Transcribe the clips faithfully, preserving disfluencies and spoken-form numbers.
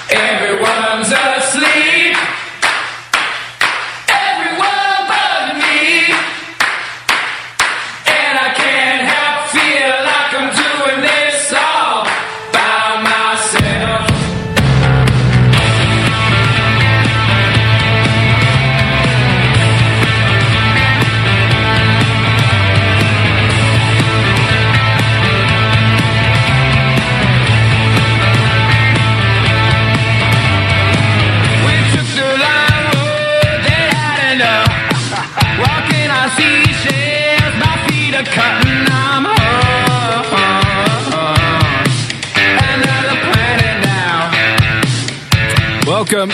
Everyone's asleep. Everyone but me. And I can't help feel like I'm doing this all by myself. We took the long road, they had enough. Walking on seashells, my feet are cutting, I'm home. Another planet now. Welcome.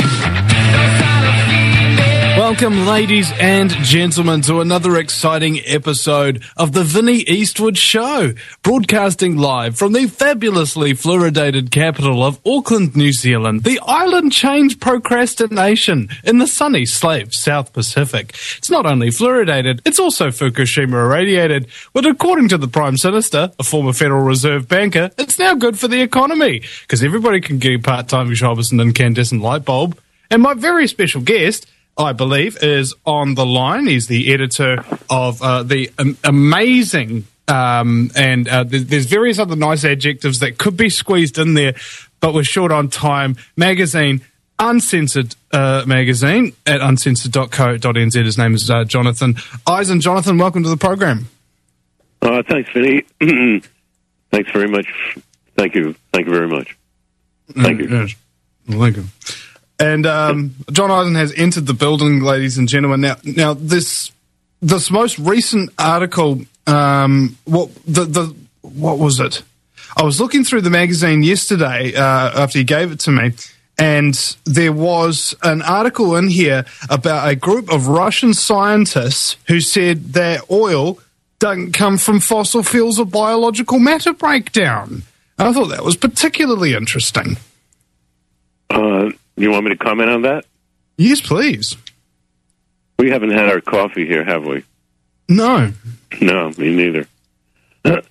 Welcome, ladies and gentlemen, to another exciting episode of the Vinnie Eastwood Show, broadcasting live from the fabulously fluoridated capital of Auckland, New Zealand, the island change procrastination in the sunny Slave South Pacific. It's not only fluoridated, it's also Fukushima irradiated, but according to the Prime Minister, a former Federal Reserve banker, it's now good for the economy, because everybody can get a part-time job as an incandescent light bulb. And my very special guest, I believe, is on the line. He's the editor of uh, the um, amazing, um, and uh, there's, there's various other nice adjectives that could be squeezed in there, but we're short on time, magazine, Uncensored uh, magazine at uncensored dot co dot n z. His name is uh, Jonathan Eisen. Jonathan, welcome to the program. Uh, thanks, Vinny. Thanks very much. Thank you. Thank you very much. Thank Mm, you. yes. Thank you. And um, John Eisen has entered the building, ladies and gentlemen. Now, now this this most recent article, um, what the the what was it? I was looking through the magazine yesterday uh, after you gave it to me, and there was an article in here about a group of Russian scientists who said that oil doesn't come from fossil fuels or biological matter breakdown. I thought that was particularly interesting. Uh, you want me to comment on that? Yes, please. We haven't had our coffee here, have we? No. No, me neither. I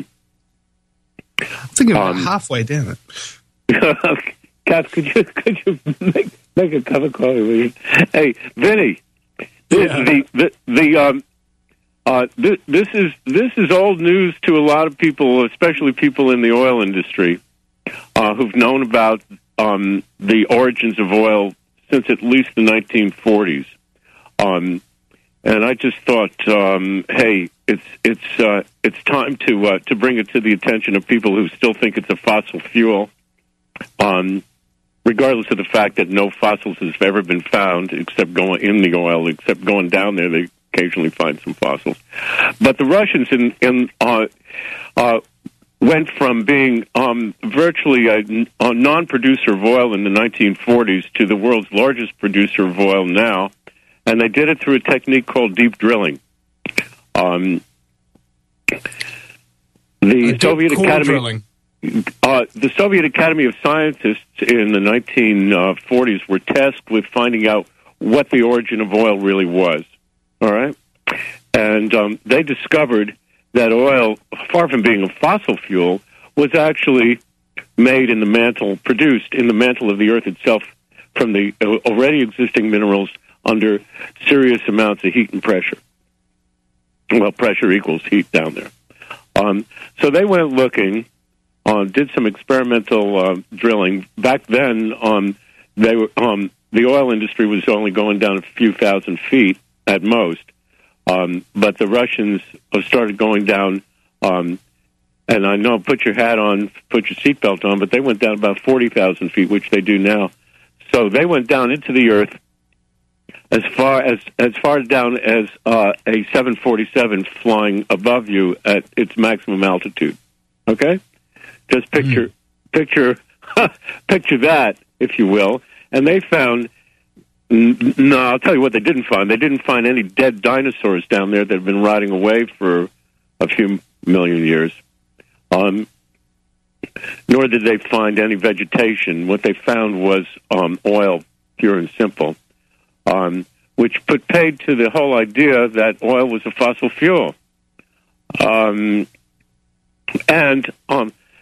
think about Um, halfway down it. Kath, could you could you make make a cup of coffee, will you? Hey, Vinny, this, Yeah. the the the um uh this, this is this is old news to a lot of people, especially people in the oil industry, uh, who've known about um the origins of oil since at least the nineteen forties. Um, and I just thought, um, hey, it's it's uh, it's time to uh, to bring it to the attention of people who still think it's a fossil fuel. Um, regardless of the fact that no fossils has ever been found, except going in the oil, except going down there, they occasionally find some fossils. But the Russians in, in uh, uh, went from being um, virtually a, a non-producer of oil in the nineteen forties to the world's largest producer of oil now, and they did it through a technique called deep drilling. Um, the Uh, Soviet core Academy. drilling. Uh, the Soviet Academy of Scientists in the nineteen forties were tasked with finding out what the origin of oil really was. All right? And um, they discovered that oil, far from being a fossil fuel, was actually made in the mantle, produced in the mantle of the earth itself from the already existing minerals under serious amounts of heat and pressure. Well, pressure equals heat down there. Um, so they went looking. Uh, did some experimental uh, drilling. Back then, um, they were, um, the oil industry was only going down a few thousand feet at most. Um, but the Russians started going down, um, and I know, put your hat on, put your seatbelt on, but they went down about forty thousand feet, which they do now. So they went down into the earth as far as as far down as uh, a seven forty-seven flying above you at its maximum altitude. Okay? Just picture, mm. picture, picture that, if you will. And they found, n- no, I'll tell you what they didn't find. They didn't find any dead dinosaurs down there that have been rotting away for a few million years. Um, nor did they find any vegetation. What they found was um, oil, pure and simple, um, which put paid to the whole idea that oil was a fossil fuel. Um, and um,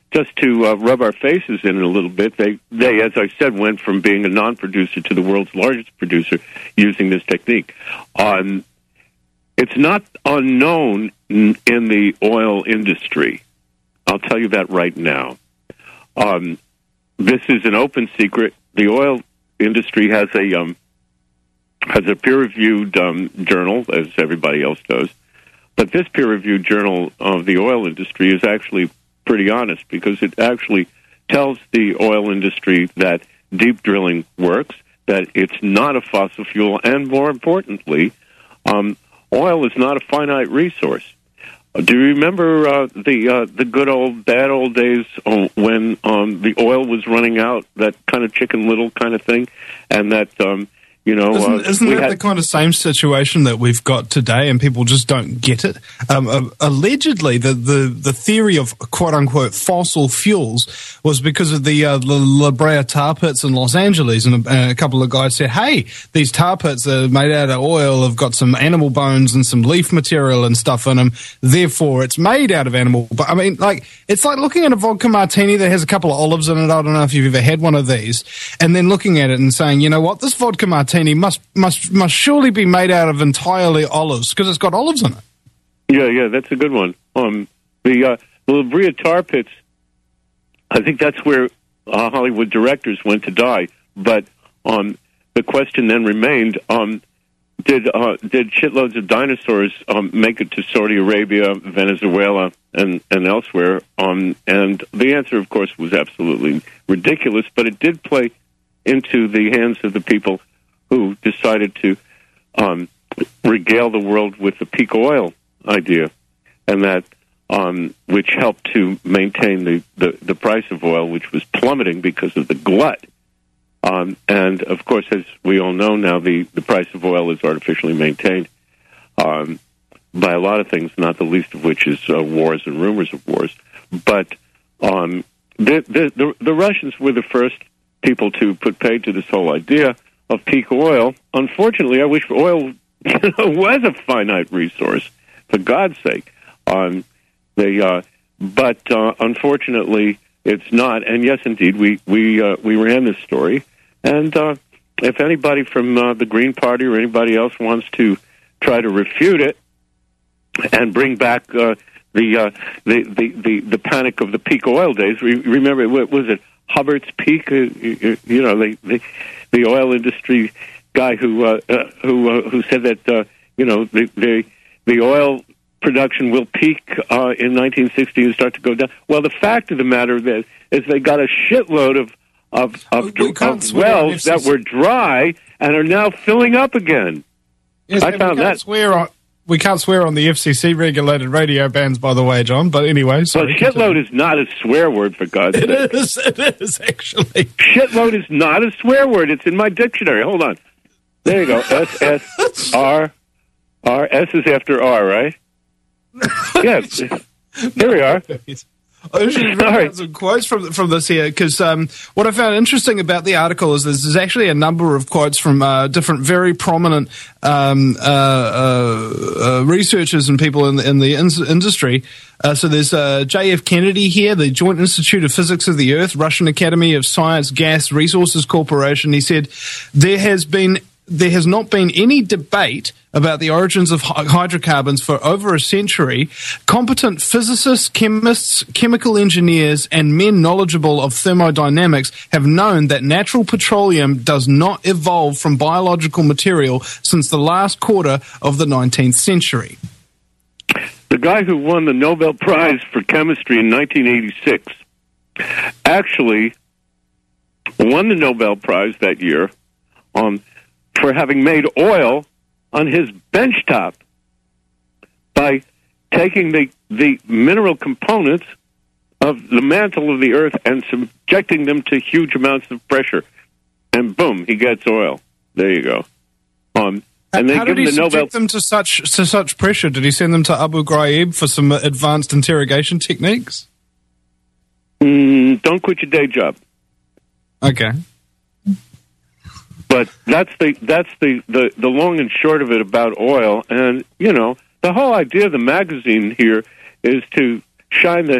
just to uh, rub our faces in it a little bit, they, they, as I said, went from being a non-producer to the world's largest producer using this technique. Um, it's not unknown in, in the oil industry. I'll tell you that right now. Um, this is an open secret. The oil industry has a um, has a peer-reviewed um, journal, as everybody else does. But this peer-reviewed journal of the oil industry is actually pretty honest, because it actually tells the oil industry that deep drilling works, that it's not a fossil fuel, and more importantly, um, oil is not a finite resource. Uh, do you remember uh, the uh, the good old bad old days uh, when um, the oil was running out, that kind of Chicken Little kind of thing, and that um, you know, isn't, uh, isn't that had, the kind of same situation that we've got today, and people just don't get it? Um, uh, allegedly, the, the, the theory of quote unquote fossil fuels was because of the uh, La Brea tar pits in Los Angeles, and a, a couple of guys said, "Hey, these tar pits are made out of oil, have got some animal bones and some leaf material and stuff in them. Therefore, it's made out of animal." But I mean, like, it's like looking at a vodka martini that has a couple of olives in it. I don't know if you've ever had one of these, and then looking at it and saying, "You know what? This vodka martini must must must surely be made out of entirely olives because it's got olives in it." Yeah, yeah, that's a good one. Um, the uh, the La Brea tar pits, I think that's where uh, Hollywood directors went to die. But um, the question then remained: um, Did uh, did shitloads of dinosaurs um, make it to Saudi Arabia, Venezuela, and and elsewhere? Um, and the answer, of course, was absolutely ridiculous. But it did play into the hands of the people who decided to um, regale the world with the peak oil idea, and that um, which helped to maintain the, the, the price of oil, which was plummeting because of the glut. Um, and, of course, as we all know now, the, the price of oil is artificially maintained um, by a lot of things, not the least of which is uh, wars and rumors of wars. But um, the, the, the, the Russians were the first people to put paid to this whole idea of peak oil. Unfortunately, I wish oil you know, was a finite resource, for God's sake. Um, they, uh, but uh, unfortunately, it's not. And yes, indeed, we we uh, we ran this story. And uh, if anybody from uh, the Green Party or anybody else wants to try to refute it and bring back uh, the, uh, the the the the panic of the peak oil days, re- remember what was it? Hubbard's peak. Uh, you, you know, they. they the oil industry guy who uh, uh, who uh, who said that uh, you know the, the the oil production will peak uh, in nineteen sixty and start to go down. Well, the fact of the matter is, is they got a shitload of of, of, of wells that were dry and are now filling up again. Yes, I found that. Swear on, we can't swear on the F C C regulated radio bans, by the way, John. But anyway, sorry. Well, shitload continue. Is not a swear word, for God's sake. It is. It is actually. Shitload is not a swear word. It's in my dictionary. Hold on. There you go. S S R R. S is after R, right? Yes. Here we are. I should read some quotes from from this here, because um, what I found interesting about the article is there's, there's actually a number of quotes from uh, different very prominent um, uh, uh, uh, researchers and people in the, in the in- industry. Uh, so there's uh, J F Kennedy here, the Joint Institute of Physics of the Earth, Russian Academy of Science Gas Resources Corporation. He said there has been there has not been any debate about the origins of hydrocarbons for over a century. Competent physicists, chemists, chemical engineers, and men knowledgeable of thermodynamics have known that natural petroleum does not evolve from biological material since the last quarter of the nineteenth century. The guy who won the Nobel Prize for Chemistry in nineteen eighty-six actually won the Nobel Prize that year um, for having made oil on his benchtop by taking the, the mineral components of the mantle of the earth and subjecting them to huge amounts of pressure. And boom, he gets oil. There you go. Um, and they How give did he him the subject Nobel... them to such to such pressure? Did he send them to Abu Ghraib for some advanced interrogation techniques? Mm, don't quit your day job. Okay. But that's the that's the, the, the long and short of it about oil. And, you know, the whole idea of the magazine here is to shine the,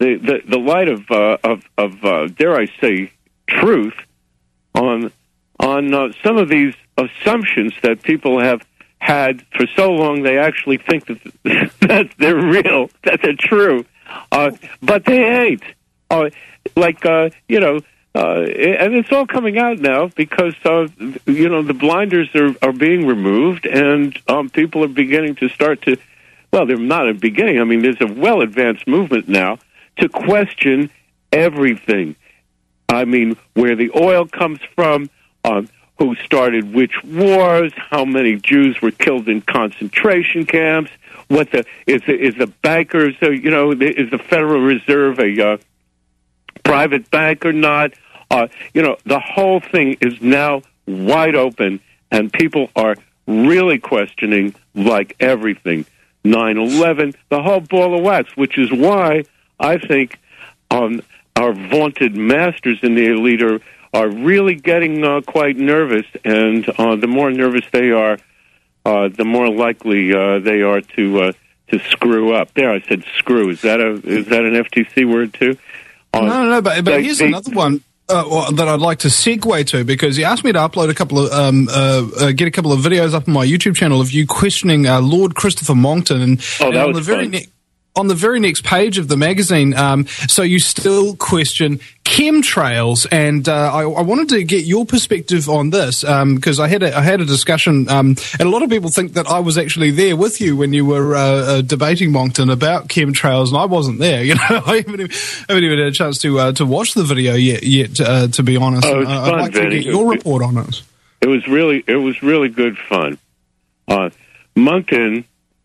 the, the, the light of uh, of, of uh, dare I say, truth on on uh, some of these assumptions that people have had for so long. They actually think that that they're real, that they're true, uh, but they ain't. Uh, like uh, you know, uh, and it's all coming out now because uh, you know the blinders are, are being removed, and um, people are beginning to start to. Well, they're not at the beginning. I mean, there's a well advanced movement now to question everything. I mean, where the oil comes from, um, who started which wars, how many Jews were killed in concentration camps, what the is the, is the bankers, uh, you know, the, is the Federal Reserve a uh, private bank or not? Uh, you know, the whole thing is now wide open, and people are really questioning like everything. nine eleven, the whole ball of wax, which is why I think um, our vaunted masters in the elite are, are really getting uh, quite nervous, and uh, the more nervous they are, uh, the more likely uh, they are to uh, to screw up. There, I said screw. Is that a is that an F T C word too? Uh, no, no, no, but, but they, here's they, another one. Uh, well, that I'd like to segue to, because you asked me to upload a couple of, um, uh, uh, get a couple of videos up on my YouTube channel of you questioning uh, Lord Christopher Monckton, and, oh, and that on was the very fun. ne- on the very next page of the magazine, um, so you still question chemtrails, and uh, I, I wanted to get your perspective on this because um, I had a, I had a discussion, um, and a lot of people think that I was actually there with you when you were uh, uh, debating Monckton about chemtrails, and I wasn't there. You know, I haven't even, haven't even had a chance to uh, to watch the video yet. Yet, uh, to be honest, oh, uh, fun, I'd like Vinny. to get your report on it. It was really it was really good fun. Uh, Monckton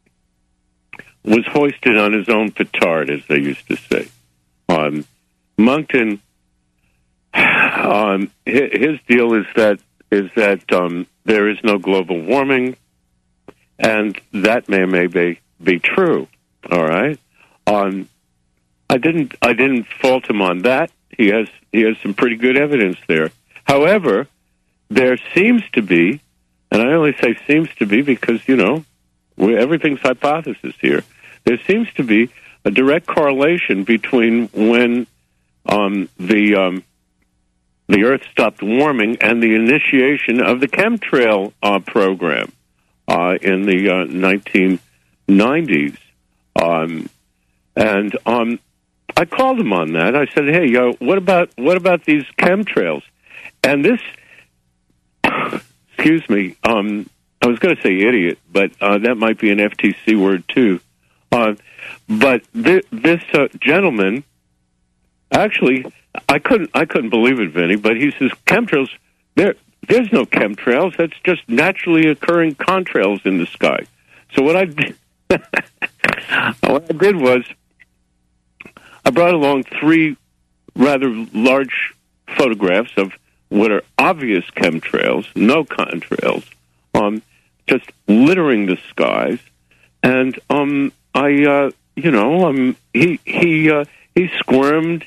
was hoisted on his own petard, as they used to say. Um, Monckton, um, his, his deal is that is that um, there is no global warming, and that may may be, be true. All right, um, I didn't I didn't fault him on that. He has he has some pretty good evidence there. However, there seems to be, and I only say seems to be because you know we, everything's hypothesis here. There seems to be a direct correlation between when um, the um, the Earth stopped warming and the initiation of the chemtrail uh, program uh, in the uh, nineteen nineties. Um, and um, I called him on that. I said, "Hey, yo, what about what about these chemtrails?" And this, excuse me, um, I was going to say idiot, but uh, that might be an F T C word too. Uh, but th- this uh, gentleman, actually, I couldn't, I couldn't believe it, Vinny. But he says chemtrails. There, there's no chemtrails. That's just naturally occurring contrails in the sky. So what I, did, what I did was, I brought along three rather large photographs of what are obvious chemtrails, no contrails, um, just littering the skies, and um. I, uh, you know, um, he he uh, he squirmed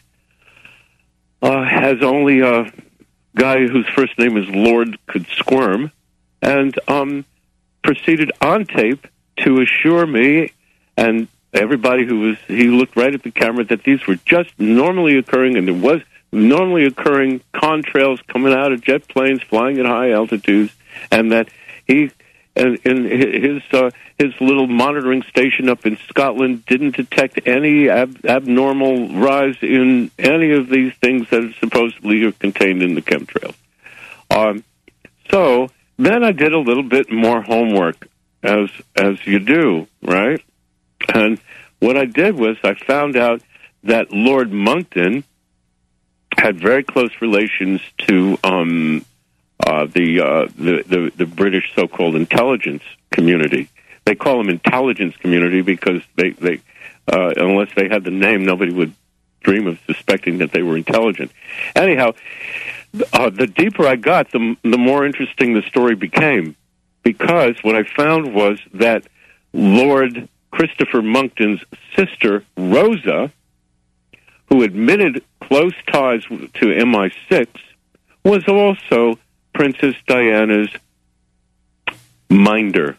uh, as only a guy whose first name is Lord could squirm, and um, proceeded on tape to assure me and everybody who was, he looked right at the camera, that these were just normally occurring, and there was normally occurring contrails coming out of jet planes flying at high altitudes, and that he... And in his uh, his little monitoring station up in Scotland didn't detect any ab- abnormal rise in any of these things that supposedly are contained in the chemtrails. Um, so then I did a little bit more homework, as as you do, right? And what I did was I found out that Lord Monckton had very close relations to um, uh, the, uh, the the the British so-called intelligence community. They call them intelligence community because they they uh, unless they had the name, nobody would dream of suspecting that they were intelligent. Anyhow, uh, the deeper I got, the the more interesting the story became, because what I found was that Lord Christopher Monckton's sister, Rosa, who admitted close ties to M I six, was also Princess Diana's minder,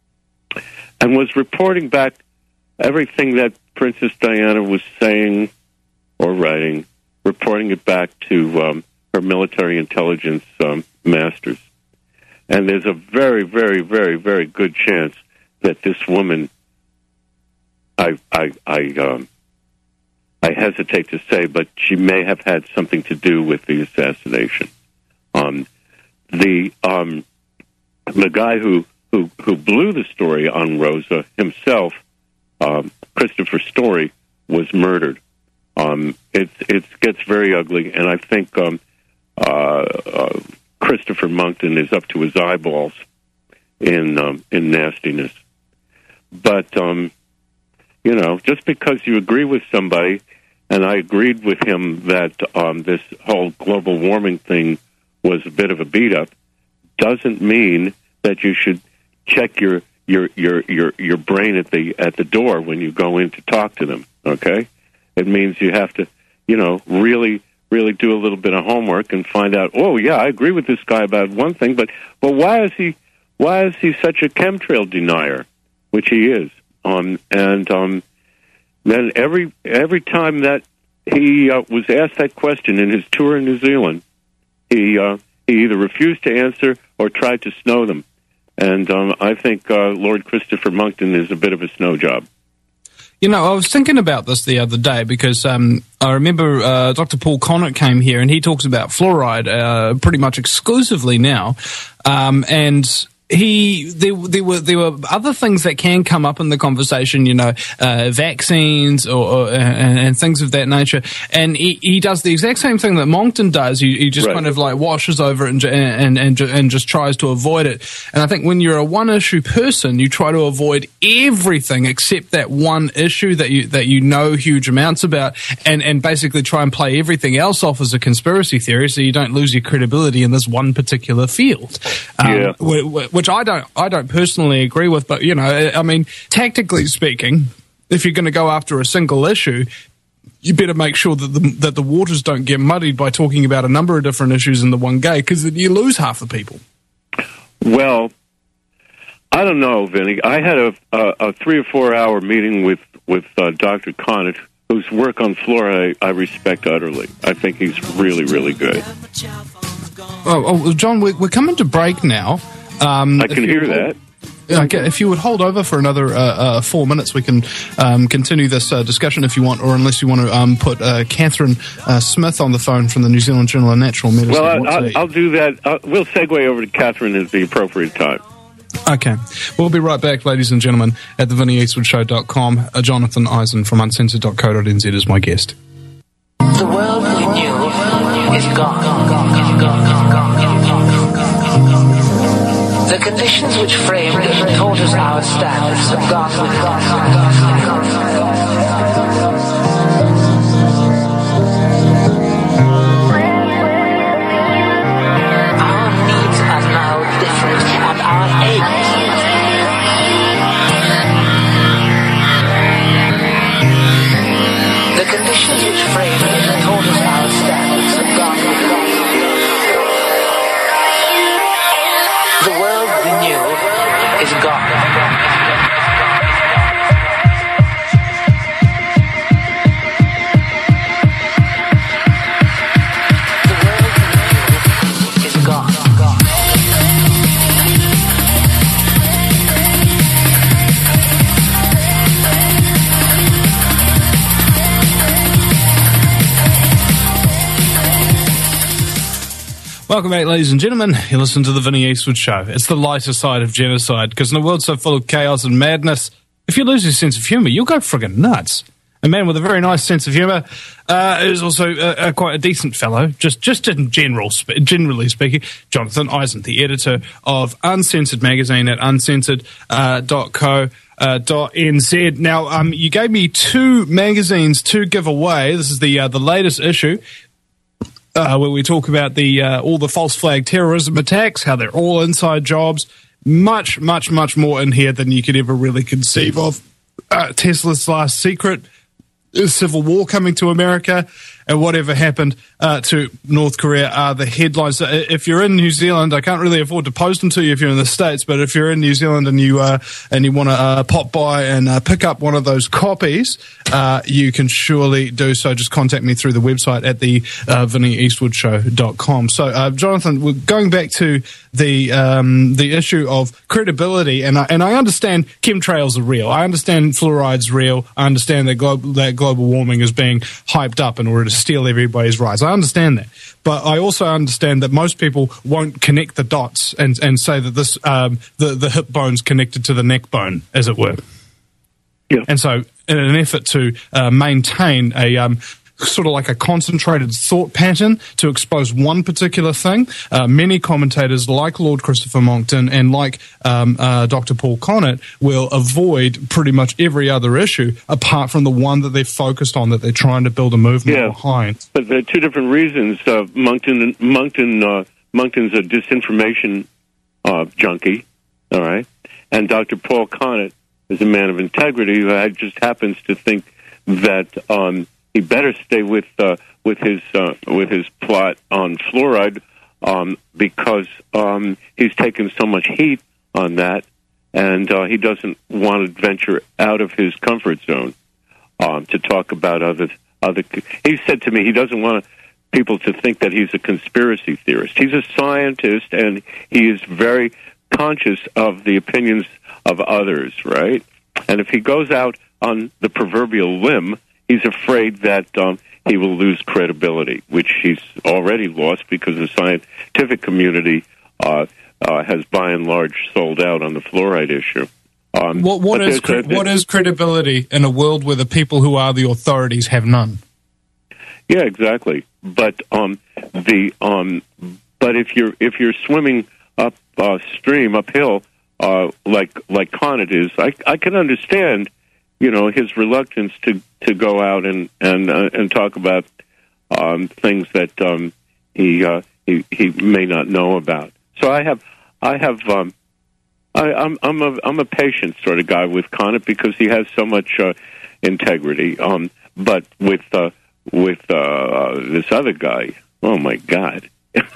and was reporting back everything that Princess Diana was saying or writing, reporting it back to um, her military intelligence um, masters. And there's a very, very, very, very good chance that this woman, I, I, I, um, I hesitate to say, but she may have had something to do with the assassination. Um, the um, the guy who, who who blew the story on Rosa himself, um, Christopher Story, was murdered. Um, it it gets very ugly, and I think um, uh, uh, Christopher Monckton is up to his eyeballs in um, in nastiness. But um, you know, just because you agree with somebody, and I agreed with him that um, this whole global warming thing was a bit of a beat up, doesn't mean that you should check your your your your your brain at the at the door when you go in to talk to them. Okay, it means you have to, you know, really really do a little bit of homework and find out. Oh yeah, I agree with this guy about one thing, but but why is he why is he such a chemtrail denier, which he is? Um, and um, then every every time that he uh, was asked that question in his tour in New Zealand, he uh, he either refused to answer or tried to snow them. And um, I think uh, Lord Christopher Monckton is a bit of a snow job. You know, I was thinking about this the other day because um, I remember uh, Doctor Paul Connick came here and he talks about fluoride uh, pretty much exclusively now. Um, and he there, there were there were other things that can come up in the conversation, you know, uh, vaccines or, or and, and things of that nature. And he, he does the exact same thing that Monckton does. He, he just right. kind of like washes over it and, and and and just tries to avoid it. And I think when you're a one issue person, you try to avoid everything except that one issue that you that you know huge amounts about, and and basically try and play everything else off as a conspiracy theory, so you don't lose your credibility in this one particular field. Um, yeah. Which I don't, I don't personally agree with, but you know, I mean, tactically speaking, if you're going to go after a single issue, you better make sure that the that the waters don't get muddied by talking about a number of different issues in the one go, because then you lose half the people. Well, I don't know, Vinny. I had a a, a three or four hour meeting with with uh, Doctor Connick, whose work on fluoride I, I respect utterly. I think he's really, really good. Oh, oh John, we're, we're coming to break now. Um, I can hear that. Okay, if you would hold over for another uh, uh, four minutes, we can um, continue this uh, discussion if you want, or unless you want to um, put uh, Catherine uh, Smith on the phone from the New Zealand Journal of Natural Medicine. Well, I, I'll, I'll do that. I'll, we'll segue over to Catherine at the appropriate time. Okay. We'll be right back, ladies and gentlemen, at the Vinnie Eastwood Show dot com. Uh, Jonathan Eisen from uncensored dot co dot n z is my guest. The world we knew is gone, gone, gone, gone, gone, gone. The conditions which framed and taught us our standards have gone with us. Our needs are now different, and our aims. The conditions which framed and taught us our standards have gone with us. The world we knew is gone. Welcome back, ladies and gentlemen. You listen to the Vinnie Eastwood Show. It's the lighter side of genocide, because in a world so full of chaos and madness, if you lose your sense of humour, you'll go friggin' nuts. A man with a very nice sense of humour uh, is also uh, uh, quite a decent fellow, just just in general, generally speaking. Jonathan Eisen, the editor of Uncensored magazine at uncensored dot co dot n z. Now, um, you gave me two magazines to give away. This is the uh, the latest issue. Uh, where we talk about the uh, all the false flag terrorism attacks, how they're all inside jobs. Much, much, much more in here than you could ever really conceive of. Uh, Tesla's last secret, civil war coming to America, and whatever happened uh, to North Korea are the headlines. So if you're in New Zealand, I can't really afford to post them to you if you're in the States, but if you're in New Zealand and you uh, and you want to uh, pop by and uh, pick up one of those copies, uh, you can surely do so. Just contact me through the website at the uh, vinnie eastwood show dot com. So, uh, Jonathan, we're going back to the um, the issue of credibility, and I, and I understand chemtrails are real. I understand fluoride's real. I understand that, glo- that global warming is being hyped up in order to steal everybody's rights. I understand that. But I also understand that most people won't connect the dots and, and say that this um, the, the hip bone's connected to the neck bone, as it were. Yeah. And so in an effort to uh, maintain a um, sort of like a concentrated thought pattern to expose one particular thing, uh, many commentators like Lord Christopher Monckton and like um, uh, Doctor Paul Connett will avoid pretty much every other issue apart from the one that they're focused on, that they're trying to build a movement yeah. behind. But there are two different reasons. Uh, Monckton, Monckton, uh, Monckton's a disinformation uh, junkie, all right? And Doctor Paul Connett is a man of integrity who just happens to think that um, he better stay with uh, with his uh, with his plot on fluoride um, because um, he's taken so much heat on that, and uh, he doesn't want to venture out of his comfort zone um, to talk about other other. He said to me he doesn't want people to think that he's a conspiracy theorist. He's a scientist, and he is very conscious of the opinions of others, right? And if he goes out on the proverbial limb, he's afraid that um, he will lose credibility, which he's already lost because the scientific community uh, uh, has, by and large, sold out on the fluoride issue. Um, what what is cre- a, what is credibility in a world where the people who are the authorities have none? Yeah, exactly. But um, the um, but if you're if you're swimming up uh, stream uphill uh, like like Connett is, I I can understand, you know, his reluctance to, to go out and and uh, and talk about um, things that um, he uh, he he may not know about. So I have I have um, I, I'm I'm a I'm a patient sort of guy with Connett because he has so much uh, integrity. Um, but with uh, with uh, this other guy, oh my God,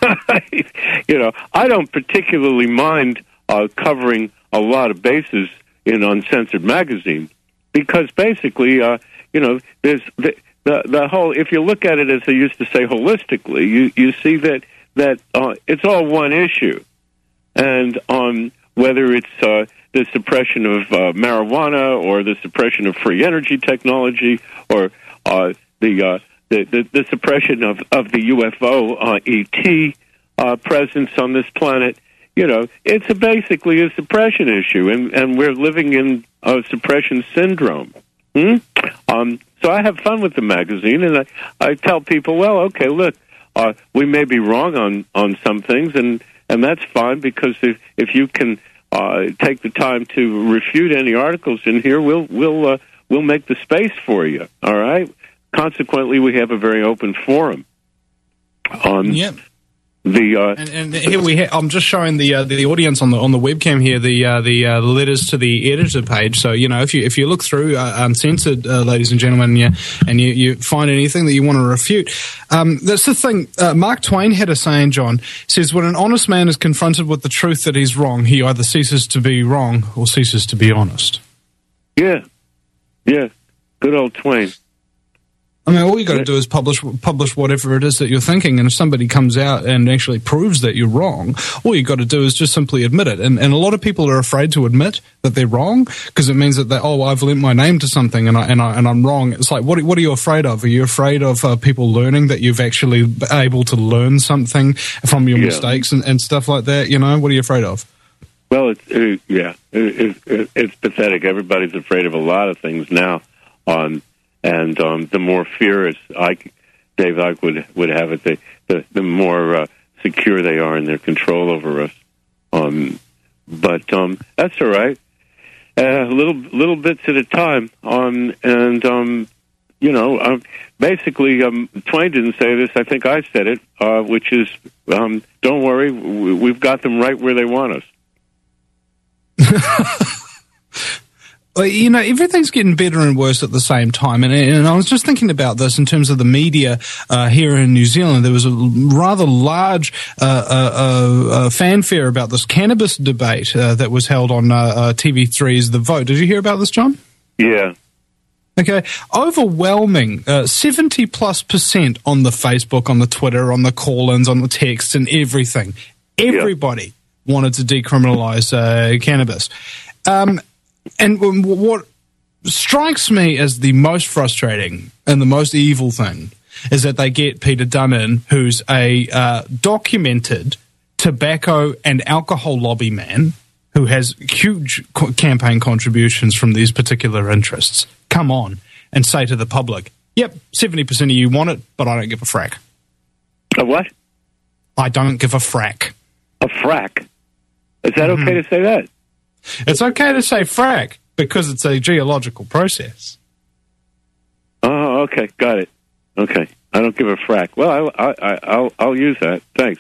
you know, I don't particularly mind uh, covering a lot of bases in Uncensored magazine. Because basically, uh, you know, there's the, the the whole. If you look at it as they used to say, holistically, you, you see that that uh, it's all one issue, and um, whether it's uh, the suppression of uh, marijuana or the suppression of free energy technology or uh, the, uh, the the the suppression of, of the U F O uh, E T uh, presence on this planet. You know, it's a basically a suppression issue, and, and we're living in a suppression syndrome. Hmm? Um, so I have fun with the magazine, and I, I tell people, well, okay, look, uh, we may be wrong on, on some things, and, and that's fine, because if, if you can uh, take the time to refute any articles in here, we'll we'll uh, we'll make the space for you. All right. Consequently, we have a very open forum. Um, yep. The, uh, and, and here we ha- I'm just showing the uh, the audience on the on the webcam here the uh, the uh, letters to the editor page. So you know, if you if you look through uh, Uncensored, uh, ladies and gentlemen, and you and you, you find anything that you want to refute, um, that's the thing. Uh, Mark Twain had a saying. John says, when an honest man is confronted with the truth that he's wrong, he either ceases to be wrong or ceases to be honest. Yeah, yeah, good old Twain. I mean, all you got to do is publish publish whatever it is that you're thinking, and if somebody comes out and actually proves that you're wrong, all you got to do is just simply admit it. And and a lot of people are afraid to admit that they're wrong because it means that they, oh, I've lent my name to something and I and I and I'm wrong. It's like, what what are you afraid of? Are you afraid of uh, people learning that you've actually been able to learn something from your yeah. mistakes and, and stuff like that? You know, what are you afraid of? Well, it's uh, yeah, it, it, it's pathetic. Everybody's afraid of a lot of things now. On And um, the more fear is, Ike, Dave Icke would would have it, they, the the more uh, secure they are in their control over us. Um, but um, that's all right. Uh, little little bits at a time. Um, and um, you know, um, basically, um, Twain didn't say this. I think I said it, uh, which is, um, don't worry, we've got them right where they want us. Well, you know, everything's getting better and worse at the same time. And, and I was just thinking about this in terms of the media uh, here in New Zealand. There was a rather large uh, uh, uh, fanfare about this cannabis debate uh, that was held on uh, uh, T V three's The Vote. Did you hear about this, John? Yeah. Okay. Overwhelming, uh, seventy plus percent on the Facebook, on the Twitter, on the call-ins, on the texts and everything. Everybody yeah. wanted to decriminalize uh, cannabis. Um And what strikes me as the most frustrating and the most evil thing is that they get Peter Dunnan, who's a uh, documented tobacco and alcohol lobby man who has huge co- campaign contributions from these particular interests, come on and say to the public, yep, seventy percent of you want it, but I don't give a frack. A what? I don't give a frack. A frack? Is that Mm-hmm. okay to say that? It's okay to say frack because it's a geological process. Oh, okay, got it. Okay, I don't give a frack. Well, I, I, I'll, I'll use that. Thanks.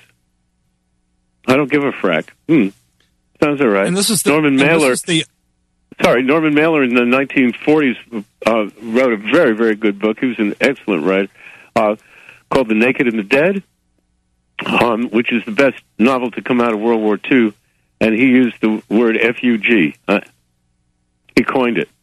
I don't give a frack. Hmm. Sounds all right. And this is the, Norman Mailer. This is the, sorry, Norman Mailer in the nineteen forties uh, wrote a very, very good book. He was an excellent writer uh, called The Naked and the Dead, um, which is the best novel to come out of World War Two. And he used the word F U G. Uh, he coined it.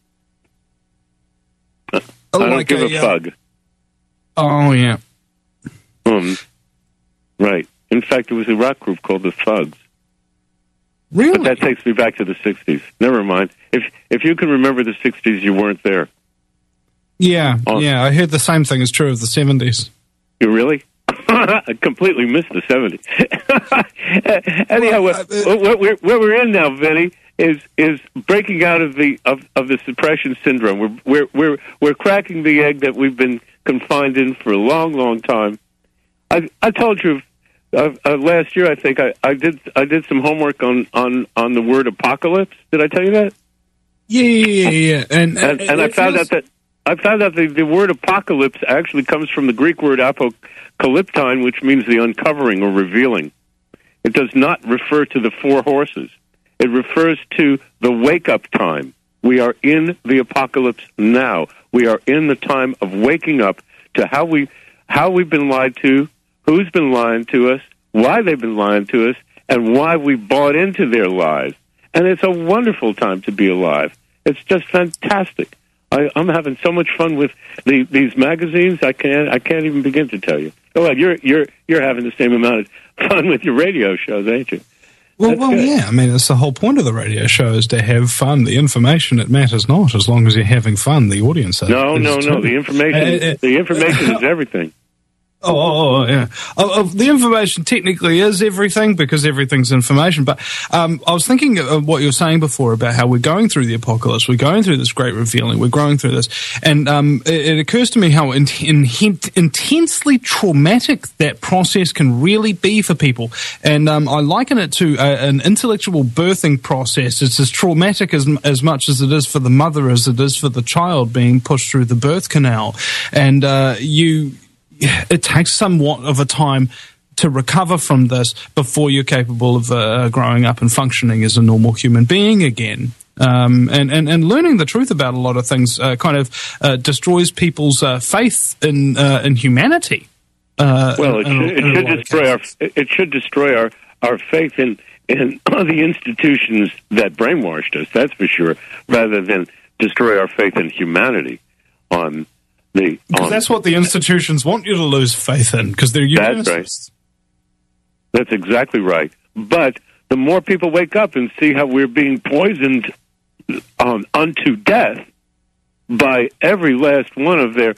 Uh, oh, I don't like give a, a fug. Uh, oh, yeah. Um, right. In fact, it was a rock group called the Thugs. Really? But that takes me back to the sixties. Never mind. If if you can remember the sixties, you weren't there. Yeah, Oh. yeah. I heard the same thing is true of the seventies. You really? I completely missed the seventies. Anyhow, Well, uh, what, what, we're, what we're in now, Vinny, is is breaking out of the of, of the suppression syndrome. We're we're we're we're cracking the egg that we've been confined in for a long, long time. I I told you uh, uh, last year. I think I, I did I did some homework on, on, on the word apocalypse. Did I tell you that? Yeah, yeah, yeah, yeah. And, And, and I found out that I found out that the word apocalypse actually comes from the Greek word apocalyptine, which means the uncovering or revealing. It does not refer to the four horses. It refers to the wake-up time. We are in the apocalypse now. We are in the time of waking up to how we how we've been lied to, who's been lying to us, why they've been lying to us, and why we bought into their lies. And it's a wonderful time to be alive. It's just fantastic. I, I'm having so much fun with the, these magazines. I can't. I can't even begin to tell you. Oh, well, you're you're you're having the same amount of fun with your radio shows, ain't you? Well, That's well, good. yeah. I mean, it's the whole point of the radio show is to have fun. The information, it matters not. As long as you're having fun, the audience. No, is no, no. too. The information. Uh, uh, the information is everything. Oh, oh, oh, yeah. Oh, oh, the information technically is everything because everything's information. But um, I was thinking of what you were saying before about how we're going through the apocalypse. We're going through this great revealing. We're going through this. And um, it, it occurs to me how in, in, intensely traumatic that process can really be for people. And um, I liken it to a, an intellectual birthing process. It's as traumatic as, as much as it is for the mother as it is for the child being pushed through the birth canal. And uh, you... it takes somewhat of a time to recover from this before you're capable of uh, growing up and functioning as a normal human being again. Um, and, and, and learning the truth about a lot of things uh, kind of uh, destroys people's uh, faith in uh, in humanity. Uh, Well, it in- should, in a it should lot of destroy our cases. it should destroy our, our faith in in the institutions that brainwashed us. That's for sure. Rather than destroy our faith in humanity on the Because on, that's what the institutions want you to lose faith in, because they're That's right. eugenicists. That's exactly right. But the more people wake up and see how we're being poisoned um, unto death by every last one of their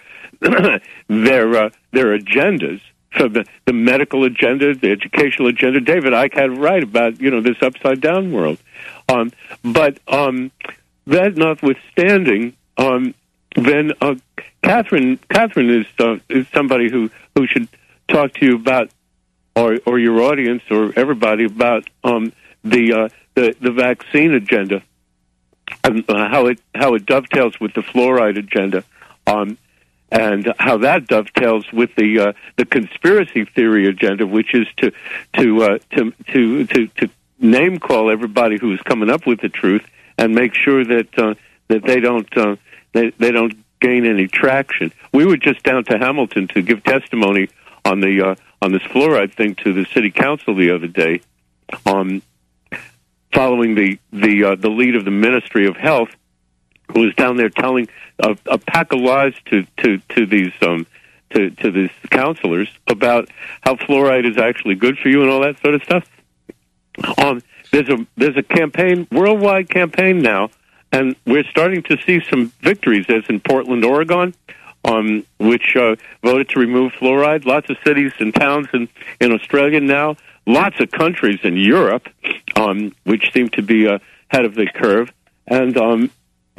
their uh, their agendas, so the the medical agenda, the educational agenda. David Icke had it right about you know this upside down world. Um, but um, that notwithstanding, um, then uh, Catherine Catherine is uh, is somebody who, who should talk to you about, or or your audience or everybody about um, the uh, the the vaccine agenda and uh, how it how it dovetails with the fluoride agenda, um, and how that dovetails with the uh, the conspiracy theory agenda, which is to to uh, to to to to name call everybody who's coming up with the truth and make sure that uh, that they don't uh, they they don't gain any traction. We were just down to Hamilton to give testimony on the uh, on this fluoride thing to the city council the other day, um, following the the uh, the lead of the Ministry of Health, who was down there telling a, a pack of lies to to to these um, to to these counselors about how fluoride is actually good for you and all that sort of stuff. Um, there's a there's a campaign, worldwide campaign now, and we're starting to see some victories, as in Portland, Oregon, um, which uh, voted to remove fluoride. Lots of cities and towns in, in Australia now. Lots of countries in Europe, um, which seem to be uh, ahead of the curve. And um,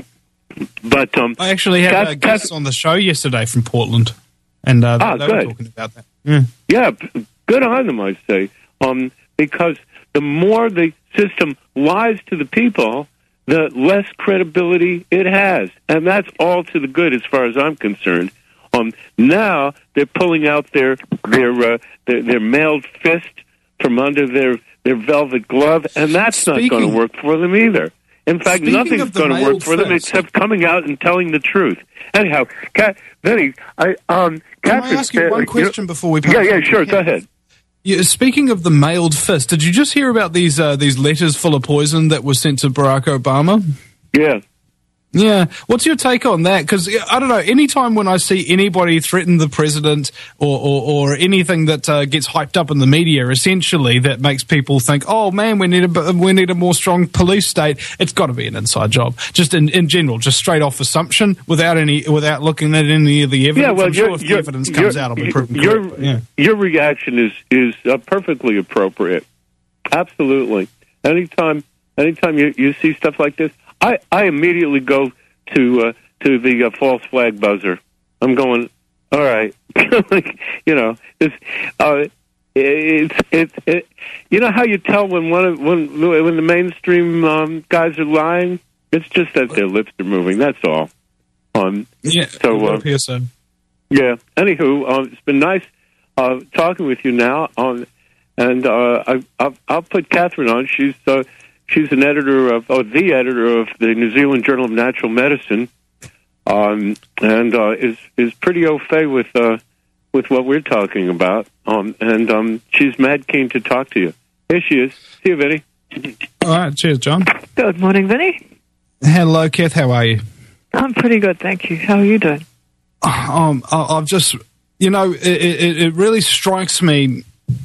but um, I actually had Kath, a guest on the show yesterday from Portland, and uh, ah, they, they good. were talking about that. Yeah, yeah, good on them, I say, um, because the more the system lies to the people, the less credibility it has. And that's all to the good as far as I'm concerned. Um, now they're pulling out their their, uh, their their mailed fist from under their, their velvet glove, and that's Speaking, not going to work for them either. In fact, nothing's going to work for them fist. except coming out and telling the truth. Anyhow, Kat, Vinny, I, um, can Catherine, I ask you one question you know, before we Yeah, yeah, sure, go ahead. Yeah, speaking of the mailed fist, did you just hear about these uh, these letters full of poison that were sent to Barack Obama? Yeah. Yeah. What's your take on that? Because, I don't know, anytime when I see anybody threaten the president or, or, or anything that uh, gets hyped up in the media, essentially, that makes people think, oh, man, we need a, we need a more strong police state, it's got to be an inside job. Just in, in general, just straight off assumption, without any without looking at any of the evidence. Yeah, well, I'm sure if the evidence comes out, it'll be proven your, correct. Yeah. Your reaction is, is uh, perfectly appropriate. Absolutely. Anytime anytime you, you see stuff like this, I, I immediately go to uh, to the uh, false flag buzzer. I'm going, all right, like, you know, it's, uh, it's it's it, you know how you tell when one of, when when the mainstream um, guys are lying? It's just that their lips are moving. That's all. Um, yeah. So uh, appear so. yeah. Anywho, uh, it's been nice uh, talking with you now. On and uh, I, I'll, I'll put Catherine on. She's uh, She's an editor of, oh, the editor of the New Zealand Journal of Natural Medicine, um, and uh, is is pretty au fait with uh, with what we're talking about. Um, and um, she's mad keen to talk to you. Here she is. See you, Vinny. All right. Cheers, John. Good morning, Vinny. Hello, Kath. How are you? I'm pretty good, thank you. How are you doing? Um, I, I've just, you know, it, it, it really strikes me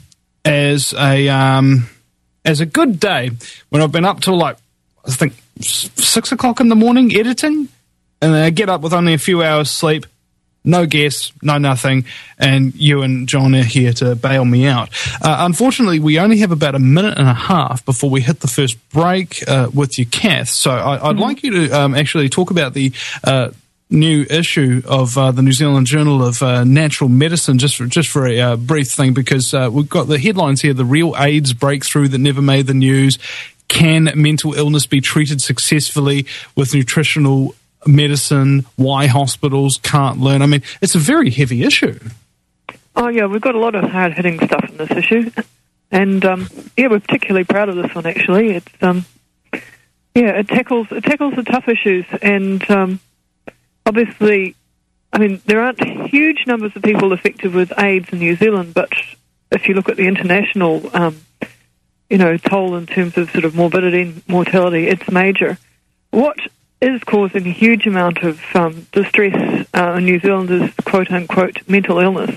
as a um. as a good day when I've been up till like, I think, six o'clock in the morning editing, and then I get up with only a few hours sleep, no guests, no nothing, and you and John are here to bail me out. Uh, unfortunately, we only have about a minute and a half before we hit the first break uh, with you, Kath, so I, I'd mm-hmm. like you to um, actually talk about the uh, new issue of uh, the New Zealand Journal of uh, Natural Medicine, just for, just for a uh, brief thing, because uh, we've got the headlines here: the real AIDS breakthrough that never made the news. Can mental illness be treated successfully with nutritional medicine? Why hospitals can't learn? I mean, it's a very heavy issue. Oh, yeah, we've got a lot of hard-hitting stuff in this issue. And, um, yeah, we're particularly proud of this one, actually. It's, um, yeah, it tackles, it tackles the tough issues, and, um, obviously, I mean, there aren't huge numbers of people affected with AIDS in New Zealand, but if you look at the international, um, you know, toll in terms of sort of morbidity and mortality, it's major. What is causing a huge amount of um, distress uh, in New Zealand is quote-unquote mental illness.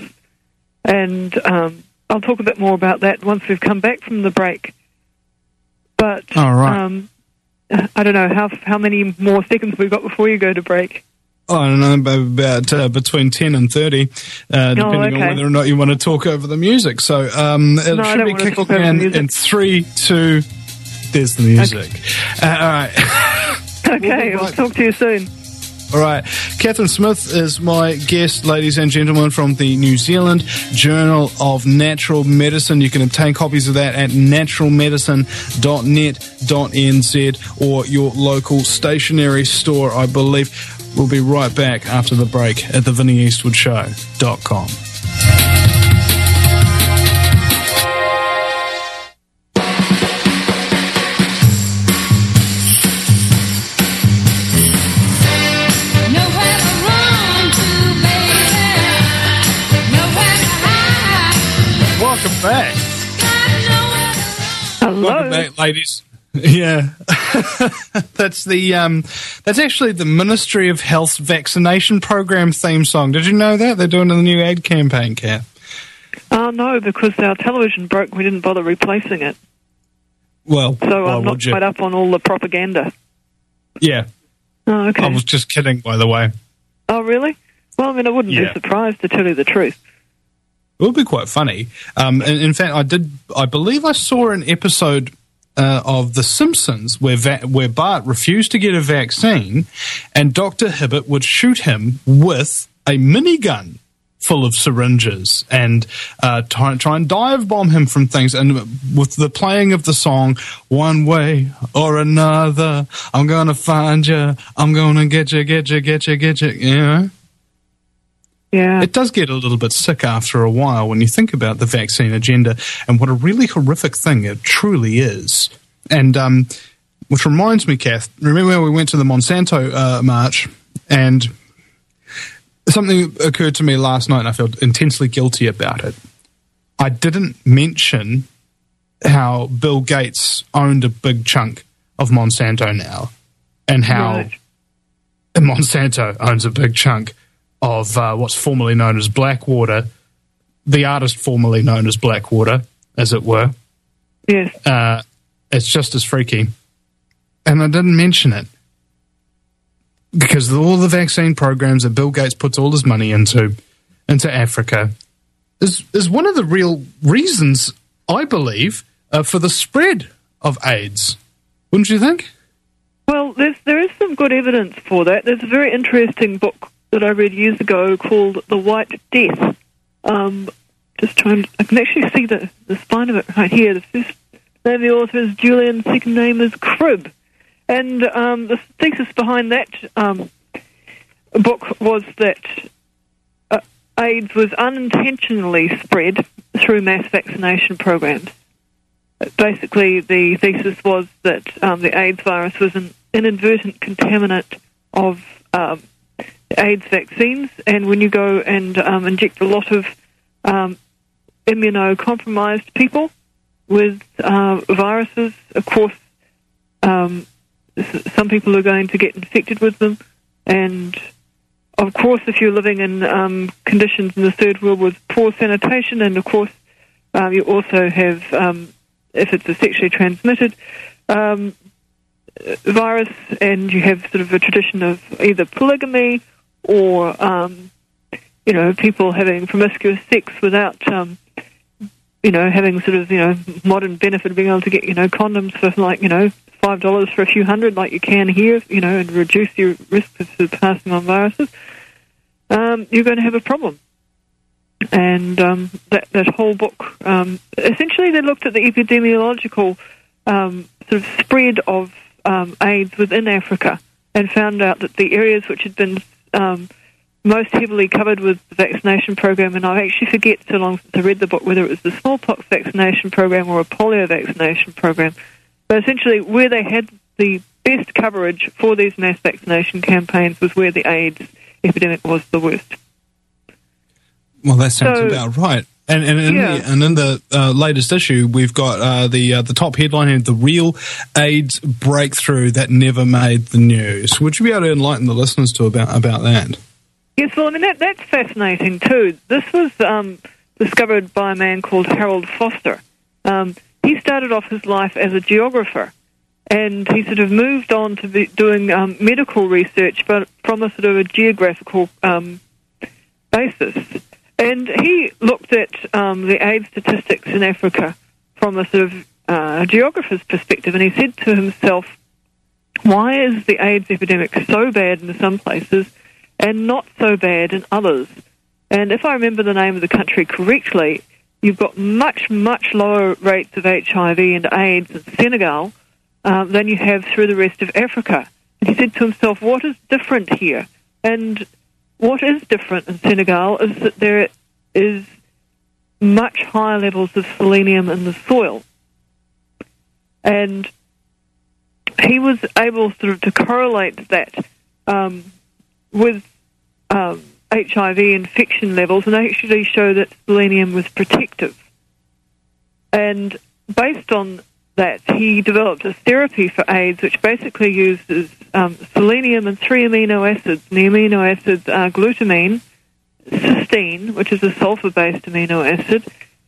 And um, I'll talk a bit more about that once we've come back from the break. But All right. um, I don't know, how how many more seconds we've got before you go to break? Oh, I don't know, about uh, between ten and thirty, uh, depending oh, okay. on whether or not you want to talk over the music. So um, it no, should be kicking in in three, two, there's the music. Okay, uh, all right. okay we'll I'll talk to you soon. All right. Catherine Smith is my guest, ladies and gentlemen, from the New Zealand Journal of Natural Medicine. You can obtain copies of that at natural medicine dot net dot n z or your local stationery store, I believe. We'll be right back after the break at the vinnie eastwood show dot com. Welcome back. Hello. Welcome back, ladies. Yeah, that's the um, that's actually the Ministry of Health's vaccination program theme song. Did you know that they're doing a new ad campaign, Kat? Oh, no, because our television broke. We didn't bother replacing it. Well, So why I'm not would you? quite up on all the propaganda. Yeah, Oh, okay. I was just kidding, by the way. Oh, really? Well, I mean, I wouldn't Yeah. be surprised, to tell you the truth. It would be quite funny. Um, in, in fact, I did. I believe I saw an episode uh, of The Simpsons where va- where Bart refused to get a vaccine, and Doctor Hibbert would shoot him with a minigun full of syringes and uh, try, try and dive bomb him from things. And with the playing of the song "One Way or Another," I'm gonna find you. I'm gonna get you, get you, get you, get you. You know. Yeah. It does get a little bit sick after a while when you think about the vaccine agenda and what a really horrific thing it truly is. And um, which reminds me, Kath, remember when we went to the Monsanto uh, march and something occurred to me last night and I felt intensely guilty about it. I didn't mention how Bill Gates owned a big chunk of Monsanto now and how Right. Monsanto owns a big chunk of uh, what's formerly known as Blackwater, the artist formerly known as Blackwater, as it were. Yes. Uh, it's just as freaky. And I didn't mention it because all the vaccine programs that Bill Gates puts all his money into, into Africa, is, is one of the real reasons, I believe, uh, for the spread of AIDS. Wouldn't you think? Well, there's, there is some good evidence for that. There's a very interesting book that I read years ago called The White Death. Um, just trying to, I can actually see the, the spine of it right here. The first name of the author is Julian, second name is Cribb. And um, the thesis behind that um, book was that uh, AIDS was unintentionally spread through mass vaccination programs. Basically, the thesis was that um, the AIDS virus was an inadvertent contaminant of um, AIDS vaccines, and when you go and um, inject a lot of um, immunocompromised people with uh, viruses, of course, um, s- some people are going to get infected with them, and of course, if you're living in um, conditions in the third world with poor sanitation, and of course, um, you also have, um, if it's a sexually transmitted um, virus, and you have sort of a tradition of either polygamy or, um, you know, people having promiscuous sex without, um, you know, having sort of, you know, modern benefit of being able to get, you know, condoms for like, you know, five dollars for a few hundred like you can here, you know, and reduce your risk of sort of passing on viruses, um, you're going to have a problem. And um, that, that whole book, um, essentially they looked at the epidemiological um, sort of spread of um, AIDS within Africa and found out that the areas which had been um, most heavily covered with the vaccination program, and I actually forget so long since I read the book whether it was the smallpox vaccination program or a polio vaccination program, but essentially where they had the best coverage for these mass vaccination campaigns was where the AIDS epidemic was the worst. Well, that sounds So- about right. And and in Yeah. the, and in the uh, latest issue, we've got uh, the uh, the top headline here: the real AIDS breakthrough that never made the news. Would you be able to enlighten the listeners to about about that? Yes, well, I mean, that, that's fascinating too. This was um, discovered by a man called Harold Foster. Um, he started off his life as a geographer, and he sort of moved on to be doing um, medical research, but from a sort of a geographical um, basis. And he looked at um, the AIDS statistics in Africa from a sort of uh, geographer's perspective, and he said to himself, why is the AIDS epidemic so bad in some places and not so bad in others? And if I remember the name of the country correctly, you've got much, much lower rates of H I V and AIDS in Senegal um, than you have through the rest of Africa. And he said to himself, what is different here? And what is different in Senegal is that there is much higher levels of selenium in the soil. And he was able sort of to correlate that um, with um, H I V infection levels and actually show that selenium was protective And based on that, he developed a therapy for AIDS, which basically uses um, selenium and three amino acids. And the amino acids are glutamine, cysteine, which is a sulfur-based amino acid,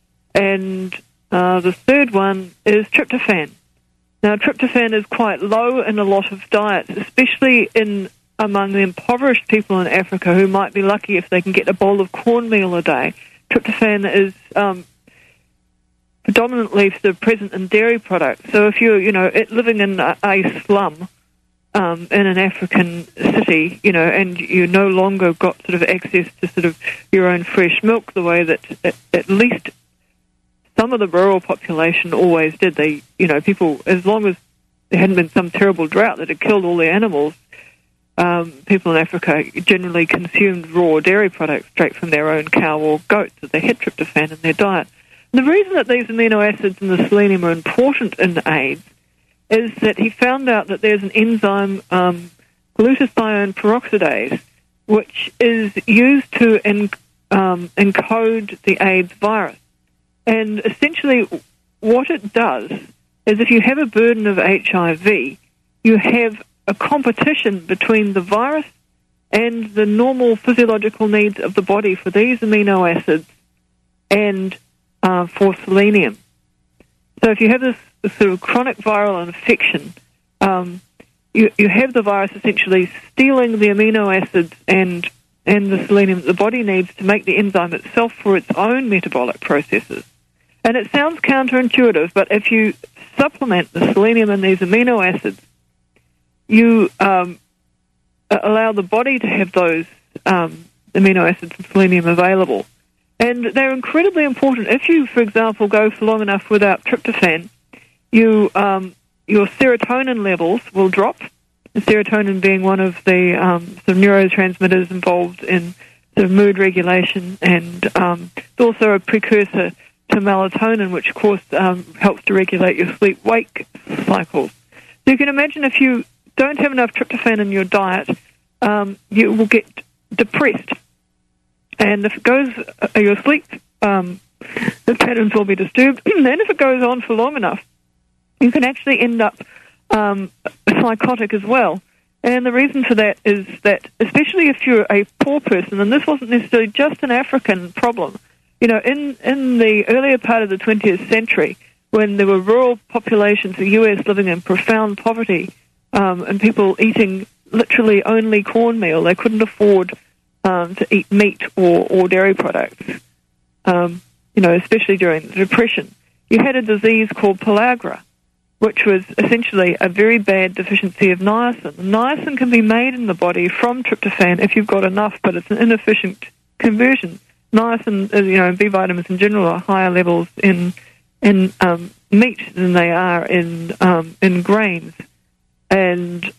and uh, the third one is tryptophan. Now, tryptophan is quite low in a lot of diets, especially in among the impoverished people in Africa who might be lucky if they can get a bowl of cornmeal a day. Tryptophan is um, predominantly sort of present in dairy products. So if you're, you know, it, living in a, a slum um, in an African city, you know, and you no longer got sort of access to sort of your own fresh milk the way that at, at least some of the rural population always did. They, you know, people, as long as there hadn't been some terrible drought that had killed all the animals, um, people in Africa generally consumed raw dairy products straight from their own cow or goat, so they had tryptophan in their diet. And the reason that these amino acids and the selenium are important in AIDS is that he found out that there's an enzyme, um, glutathione peroxidase, which is used to en- um, encode the AIDS virus. And essentially what it does is if you have a burden of H I V, you have a competition between the virus and the normal physiological needs of the body for these amino acids and uh, for selenium. So if you have this, this sort of chronic viral infection, um, you, you have the virus essentially stealing the amino acids and, and the selenium that the body needs to make the enzyme itself for its own metabolic processes. And it sounds counterintuitive, but if you supplement the selenium and these amino acids, you um, allow the body to have those um, amino acids and selenium available. And they're incredibly important. If you, for example, go for long enough without tryptophan, you um, your serotonin levels will drop, and serotonin being one of the um, sort of neurotransmitters involved in sort of mood regulation, and um, it's also a precursor to melatonin, which of course um, helps to regulate your sleep-wake cycles. So you can imagine if you don't have enough tryptophan in your diet, um, you will get depressed. And if it goes, uh, your sleep um, the patterns will be disturbed. And if it goes on for long enough, you can actually end up um, psychotic as well. And the reason for that is that, especially if you're a poor person, and this wasn't necessarily just an African problem, you know, in, in the earlier part of the twentieth century, when there were rural populations in the U S living in profound poverty, um, and people eating literally only cornmeal, they couldn't afford um, to eat meat or, or dairy products, um, you know, especially during the Depression. You had a disease called pellagra, which was essentially a very bad deficiency of niacin. Niacin can be made in the body from tryptophan if you've got enough, but it's an inefficient conversion. Niacin, you know, B vitamins in general are higher levels in in um, meat than they are in um, in grains, and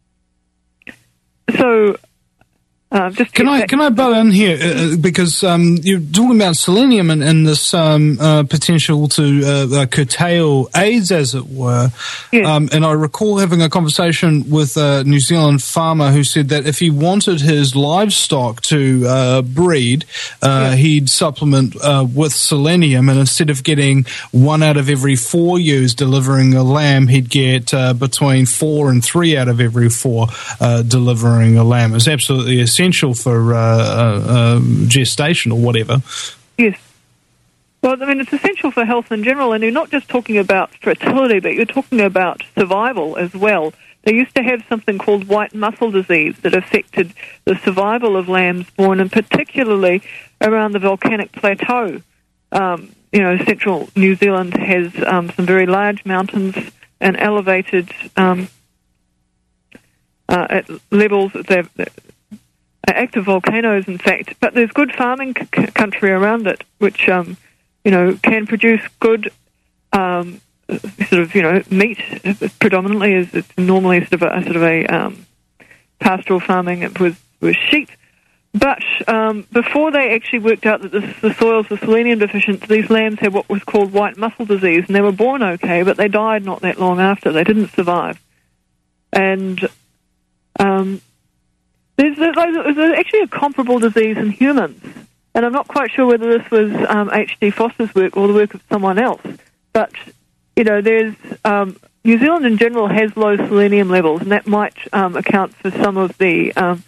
so uh, just can I can I butt in here uh, because um, you're talking about selenium and, and this um, uh, potential to uh, uh, curtail AIDS, as it were. Yes. Um, and I recall having a conversation with a New Zealand farmer who said that if he wanted his livestock to uh, breed, uh, yes. he'd supplement uh, with selenium, and instead of getting one out of every four ewes delivering a lamb, he'd get uh, between four and three out of every four uh, delivering a lamb. It's absolutely essential. Essential for uh, uh, uh, gestation or whatever. Yes. Well, I mean, it's essential for health in general, and you're not just talking about fertility, but you're talking about survival as well. They used to have something called white mussel disease that affected the survival of lambs born, and particularly around the volcanic plateau. Um, you know, central New Zealand has um, some very large mountains and elevated um, uh, at levels. They're, active volcanoes, in fact, but there's good farming c- country around it, which, um, you know, can produce good um, sort of, you know, meat predominantly. Is it's normally sort of a sort of a um, pastoral farming with with sheep. But um, before they actually worked out that the, the soils were selenium deficient, these lambs had what was called white mussel disease, and they were born okay, but they died not that long after. They didn't survive, and um, There's, there's actually a comparable disease in humans, and I'm not quite sure whether this was um, H D Foster's work or the work of someone else, but, you know, there's um, New Zealand in general has low selenium levels, and that might um, account for some of the, um,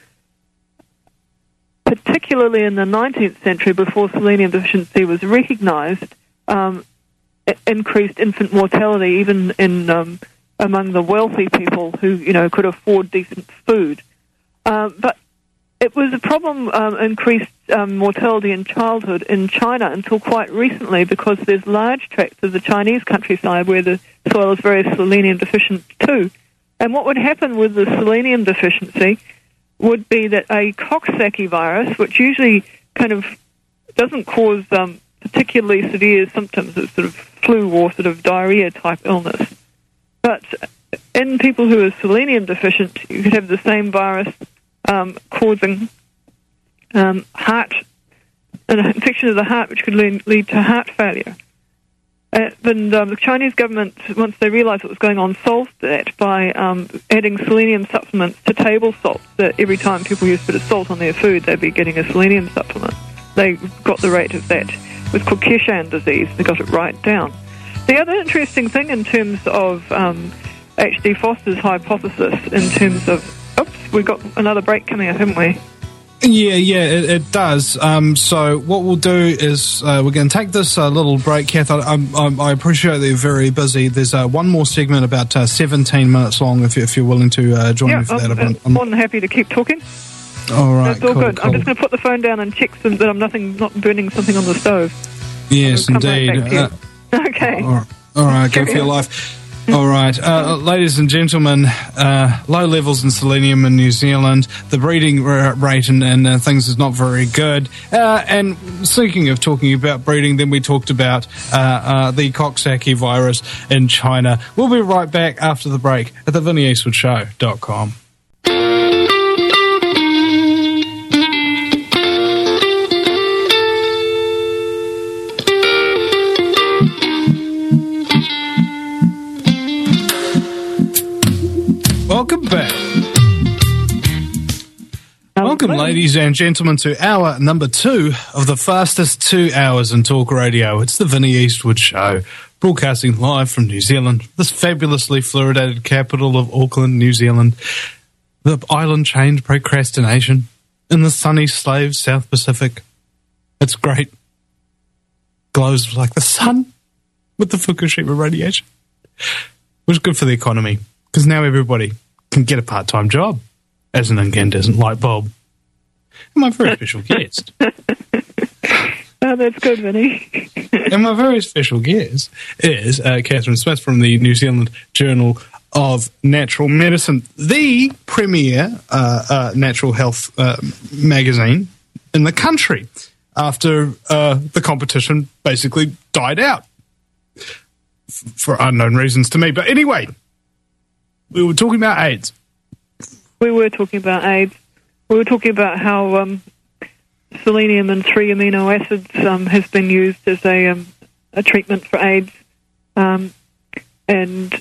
particularly in the nineteenth century, before selenium deficiency was recognised, um, increased infant mortality, even in um, among the wealthy people who, you know, could afford decent food. Um, but it was a problem, um, increased um, mortality in childhood in China until quite recently, because there's large tracts of the Chinese countryside where the soil is very selenium deficient too. And what would happen with the selenium deficiency would be that a Coxsackie virus, which usually kind of doesn't cause um, particularly severe symptoms, it's sort of flu or sort of diarrhea type illness. But in people who are selenium deficient, you could have the same virus um, causing um, heart, an infection of the heart, which could lead, lead to heart failure. Uh, and um, the Chinese government, once they realised what was going on, solved that by um, adding selenium supplements to table salt. That every time people used a bit of salt on their food, they'd be getting a selenium supplement. They got the rate of that. It was called Keshan disease. They got it right down. The other interesting thing in terms of um, H D Foster's hypothesis, in terms of, oops, we've got another break coming up, haven't we? Yeah, yeah, it, it does. Um, so what we'll do is uh, we're going to take this uh, little break, Kath. I, I, I appreciate that you're very busy. There's uh, one more segment about uh, seventeen minutes long, if, you, if you're willing to uh, join yeah, me for I'm, that. I'm, I'm more than happy to keep talking. All right, That's all cool, good. cool. I'm just going to put the phone down and check some, that I'm nothing, not burning something on the stove. Yes, I'll come indeed. Right back to you. Uh, okay. All right, all right go for your life. All right, uh, ladies and gentlemen, uh, low levels in selenium in New Zealand, the breeding rate and, and uh, things is not very good. Uh, and speaking of talking about breeding, then we talked about uh, uh, the Coxsackie virus in China. We'll be right back after the break at the Vinnie Eastwood Show dot com. Welcome back. Welcome, ladies and gentlemen, to hour number two of the fastest two hours in talk radio. It's the Vinnie Eastwood Show, broadcasting live from New Zealand, this fabulously fluoridated capital of Auckland, New Zealand, the island chained procrastination in the sunny slave South Pacific. It's great. Glows like the sun with the Fukushima radiation, which is good for the economy, because now everybody can get a part-time job as an incandescent light bulb. And my very special guest. Oh, that's good, Vinny. And my very special guest is uh, Catherine Smith from the New Zealand Journal of Natural Medicine, the premier uh, uh, natural health uh, magazine in the country, after uh, the competition basically died out f- for unknown reasons to me. But anyway, we were talking about AIDS. We were talking about AIDS. We were talking about how um, selenium and three amino acids um, has been used as a, um, a treatment for AIDS. Um, and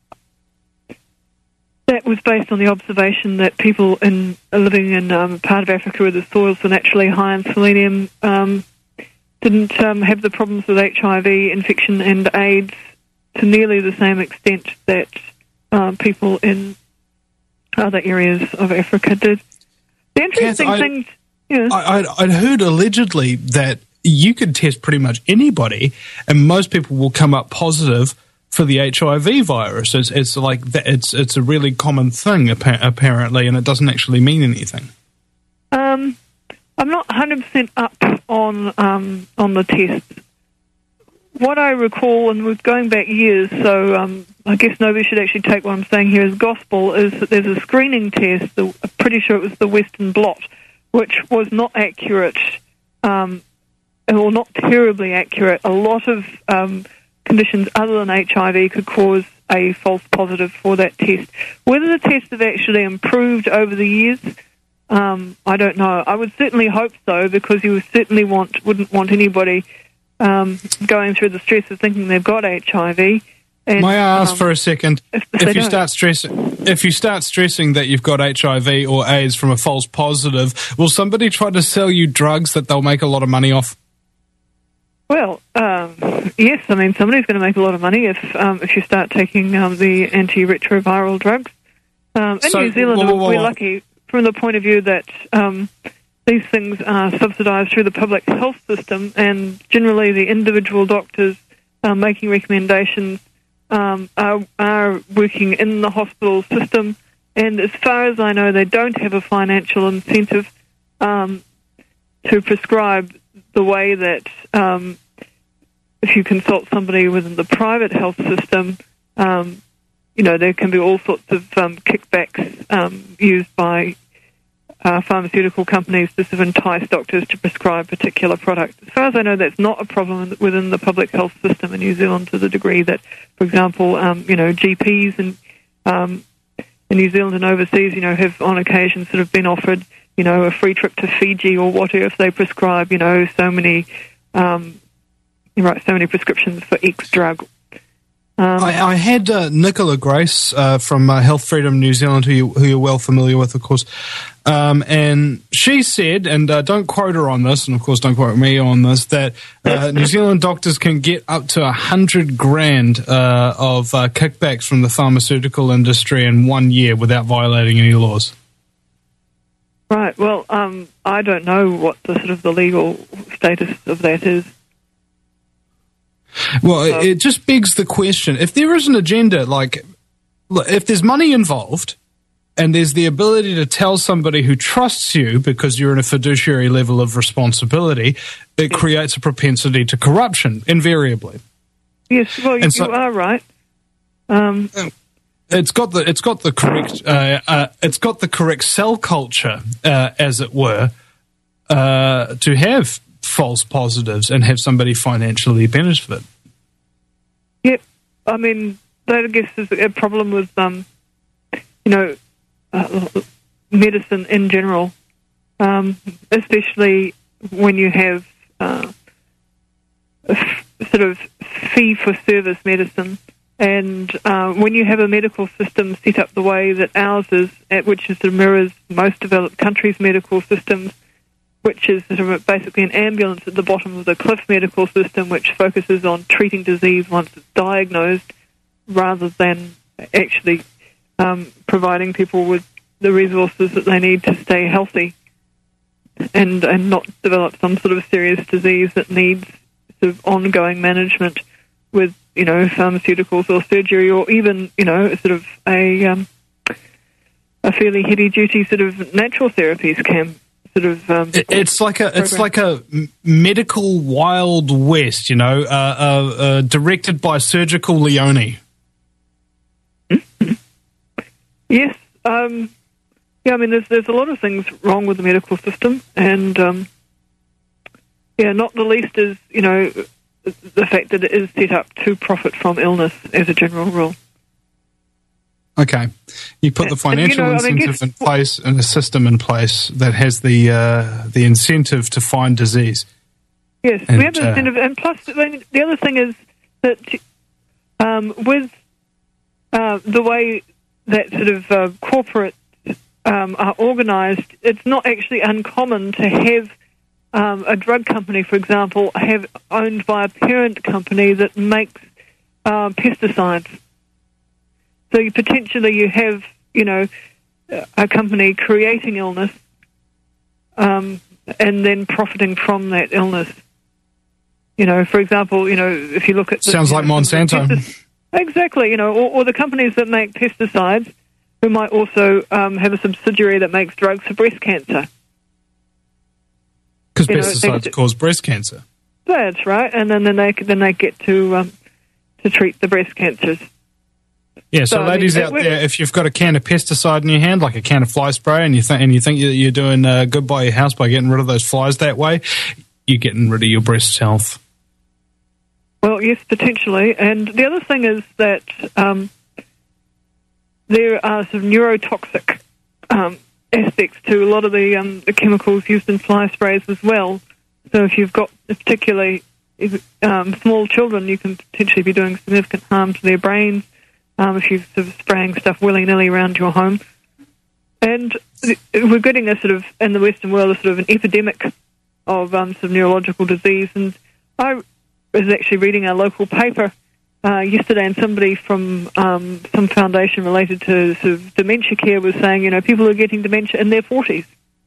that was based on the observation that people in living in um, a part of Africa where the soils were naturally high in selenium um, didn't um, have the problems with H I V infection and AIDS to nearly the same extent that Um, people in other areas of Africa did. The interesting Kath, I, thing, yeah. I, I'd, I'd heard allegedly that you could test pretty much anybody, and most people will come up positive for the H I V virus. It's, it's like that, it's it's a really common thing appa- apparently, and it doesn't actually mean anything. Um, I'm not one hundred percent up on um, on the test. What I recall, and we're going back years, so um, I guess nobody should actually take what I'm saying here as gospel, is that there's a screening test, the, I'm pretty sure it was the Western blot, which was not accurate, um, or not terribly accurate. A lot of um, conditions other than H I V could cause a false positive for that test. Whether the tests have actually improved over the years, um, I don't know. I would certainly hope so, because you certainly want wouldn't want anybody Um, going through the stress of thinking they've got H I V. And, May I ask um, for a second? if, If, if you don't. start stressing, if you start stressing that you've got H I V or AIDS from a false positive, will somebody try to sell you drugs that they'll make a lot of money off? Well, um, yes, I mean, somebody's going to make a lot of money if um, if you start taking um, the antiretroviral drugs. Um, in So, New Zealand, whoa, whoa, whoa, we're whoa. lucky from the point of view that um, these things are subsidised through the public health system, and generally the individual doctors uh, making recommendations um, are, are working in the hospital system. And as far as I know, they don't have a financial incentive um, to prescribe the way that um, if you consult somebody within the private health system, um, you know, there can be all sorts of um, kickbacks um, used by uh, pharmaceutical companies to sort of entice doctors to prescribe particular products. As far as I know, that's not a problem within the public health system in New Zealand to the degree that, for example, um, you know, G Ps and um, in New Zealand and overseas, you know, have on occasion sort of been offered, you know, a free trip to Fiji or whatever if they prescribe, you know, so many, um, you write so many prescriptions for X drug. Um, I, I had uh, Nicola Grace uh, from uh, Health Freedom New Zealand, who, you, who you're well familiar with, of course, um, and she said, and uh, don't quote her on this, and of course don't quote me on this, that uh, New Zealand doctors can get up to a hundred grand uh, of uh, kickbacks from the pharmaceutical industry in one year without violating any laws. Right. Well, um, I don't know what the sort of the legal status of that is. Well, So- it, it just begs the question: if there is an agenda, like look, if there's money involved, and there's the ability to tell somebody who trusts you because you're in a fiduciary level of responsibility, it creates a propensity to corruption invariably. Yes. Well, you, And so- you are right. Um, It's got the it's got the correct uh, uh, it's got the correct cell culture, uh, as it were, uh, to have false positives and have somebody financially benefit. Yep. I mean, that I guess is a problem with, um, you know, uh, medicine in general, um, especially when you have uh, f- sort of fee-for-service medicine. And uh, when you have a medical system set up the way that ours is, at which is sort of mirrors most developed countries' medical systems, which is sort of basically an ambulance at the bottom of the cliff medical system, which focuses on treating disease once it's diagnosed, rather than actually um, providing people with the resources that they need to stay healthy and and not develop some sort of serious disease that needs sort of ongoing management with, you know, pharmaceuticals or surgery, or even, you know, sort of a um, a fairly heavy-duty sort of natural therapies can sort of. Um, It, it's like a it's program. like a m- medical Wild West, you know, uh, uh, uh, directed by Surgical Leone. Yes. Um, yeah, I mean, there's there's a lot of things wrong with the medical system, and um, yeah, not the least is, you know, the fact that it is set up to profit from illness as a general rule. Okay, you put the And, financial you know, I mean, incentive guess- in place and a system in place that has the uh, the incentive to find disease. Yes, And, we have uh, incentive, and plus, I mean, the other thing is that um, with uh, the way that sort of uh, corporate um, are organised, it's not actually uncommon to have um, a drug company, for example, have owned by a parent company that makes uh, pesticides. So you potentially you have, you know, a company creating illness um, and then profiting from that illness. You know, for example, you know, if you look at... The, Sounds you like know, some of the Monsanto. pestis- Exactly, you know, or, or the companies that make pesticides who might also um, have a subsidiary that makes drugs for breast cancer. Because You know, pesticides they- cause breast cancer. That's right, and then, then they then they get to um, to treat the breast cancers. Yeah, so, So, I mean, ladies it- out we- there, if you've got a can of pesticide in your hand, like a can of fly spray, and you think and you think that you're doing uh, good by your house by getting rid of those flies that way, you're getting rid of your breast health. Well, yes, potentially. And the other thing is that um, there are some neurotoxic um, aspects to a lot of the, um, the chemicals used in fly sprays as well. So if you've got particularly um, small children, you can potentially be doing significant harm to their brains um, if you're sort of spraying stuff willy-nilly around your home. And we're getting a sort of, in the Western world, a sort of an epidemic of um, some neurological disease. And I was actually reading our local paper uh, yesterday, and somebody from um, some foundation related to sort of dementia care was saying, you know, people are getting dementia in their forties.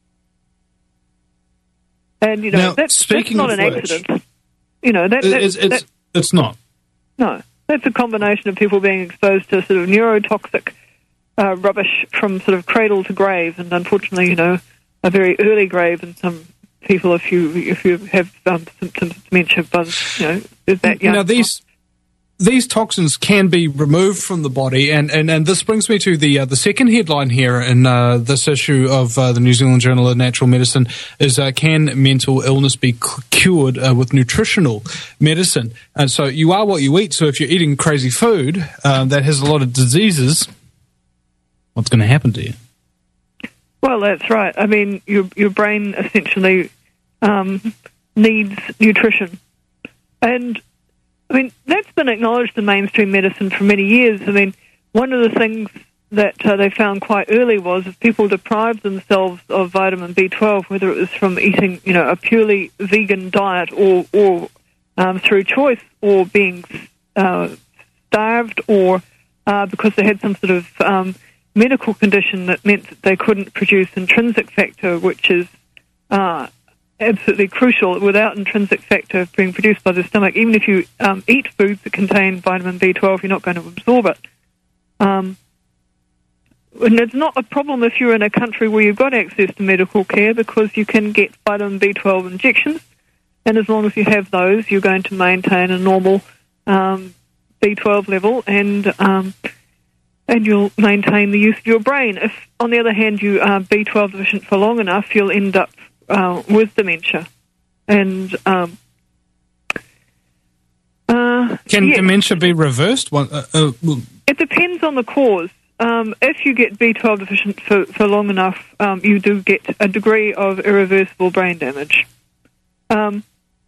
And, you know, Now, that's, that's speaking not of an which- accident. You know, that, that, It's, it's, that, it's not. no, that's a combination of people being exposed to sort of neurotoxic uh, rubbish from sort of cradle to grave, and unfortunately, you know, a very early grave in some people if you if you have um, symptoms of dementia, but, you know, is that young. Now, these these toxins can be removed from the body, and, and, and this brings me to the uh, the second headline here in uh, this issue of uh, the New Zealand Journal of Natural Medicine is uh, can mental illness be c- cured uh, with nutritional medicine? And so you are what you eat. So if you're eating crazy food uh, that has a lot of diseases, what's going to happen to you? Well, that's right. I mean, your your brain essentially um, needs nutrition, and I mean that's been acknowledged in mainstream medicine for many years. I mean, one of the things that uh, they found quite early was if people deprived themselves of vitamin B twelve, whether it was from eating, you know, a purely vegan diet or or um, through choice, or being uh, starved, or uh, because they had some sort of um, medical condition that meant that they couldn't produce intrinsic factor, which is uh, absolutely crucial. Without intrinsic factor being produced by the stomach, even if you um, eat foods that contain vitamin B twelve, you're not going to absorb it. Um, and it's not a problem if you're in a country where you've got access to medical care, because you can get vitamin B twelve injections, and as long as you have those, you're going to maintain a normal um, B twelve level, and um, and you'll maintain the use of your brain. If, on the other hand, you are B twelve deficient for long enough, you'll end up uh, with dementia. And um, uh, Can yeah, dementia be reversed? One, uh, uh, well, it depends on the cause. Um, if you get B twelve deficient for, for long enough, um, you do get a degree of irreversible brain damage. Um,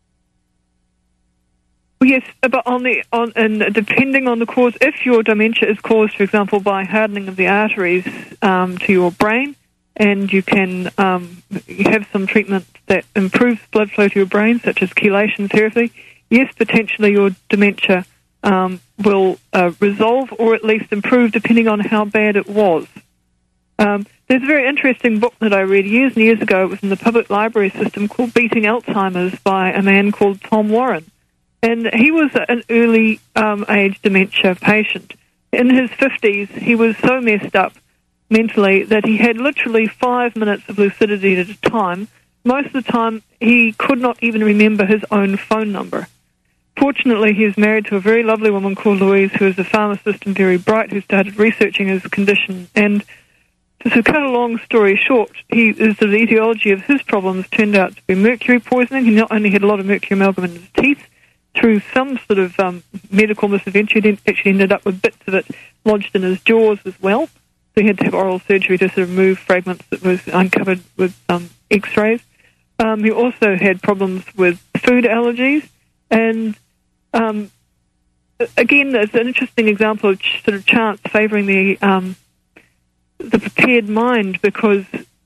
Yes, but on the on and depending on the cause, if your dementia is caused, for example, by hardening of the arteries um, to your brain, and you can um, you have some treatment that improves blood flow to your brain, such as chelation therapy, yes, potentially your dementia um, will uh, resolve or at least improve, depending on how bad it was. Um, there's a very interesting book that I read years and years ago. It was in the public library system called Beating Alzheimer's by a man called Tom Warren. And he was an early um, age dementia patient. In his fifties, he was so messed up mentally that he had literally five minutes of lucidity at a time. Most of the time, he could not even remember his own phone number. Fortunately, he is married to a very lovely woman called Louise, who is a pharmacist and very bright, who started researching his condition. And to cut a long story short, he, the etiology of his problems turned out to be mercury poisoning. He not only had a lot of mercury amalgam in his teeth, through some sort of um, medical misadventure, he actually ended up with bits of it lodged in his jaws as well. So he had to have oral surgery to sort of remove fragments that was uncovered with um, x-rays. Um, he also had problems with food allergies. And um, again, it's an interesting example of sort of chance favouring the, um, the prepared mind, because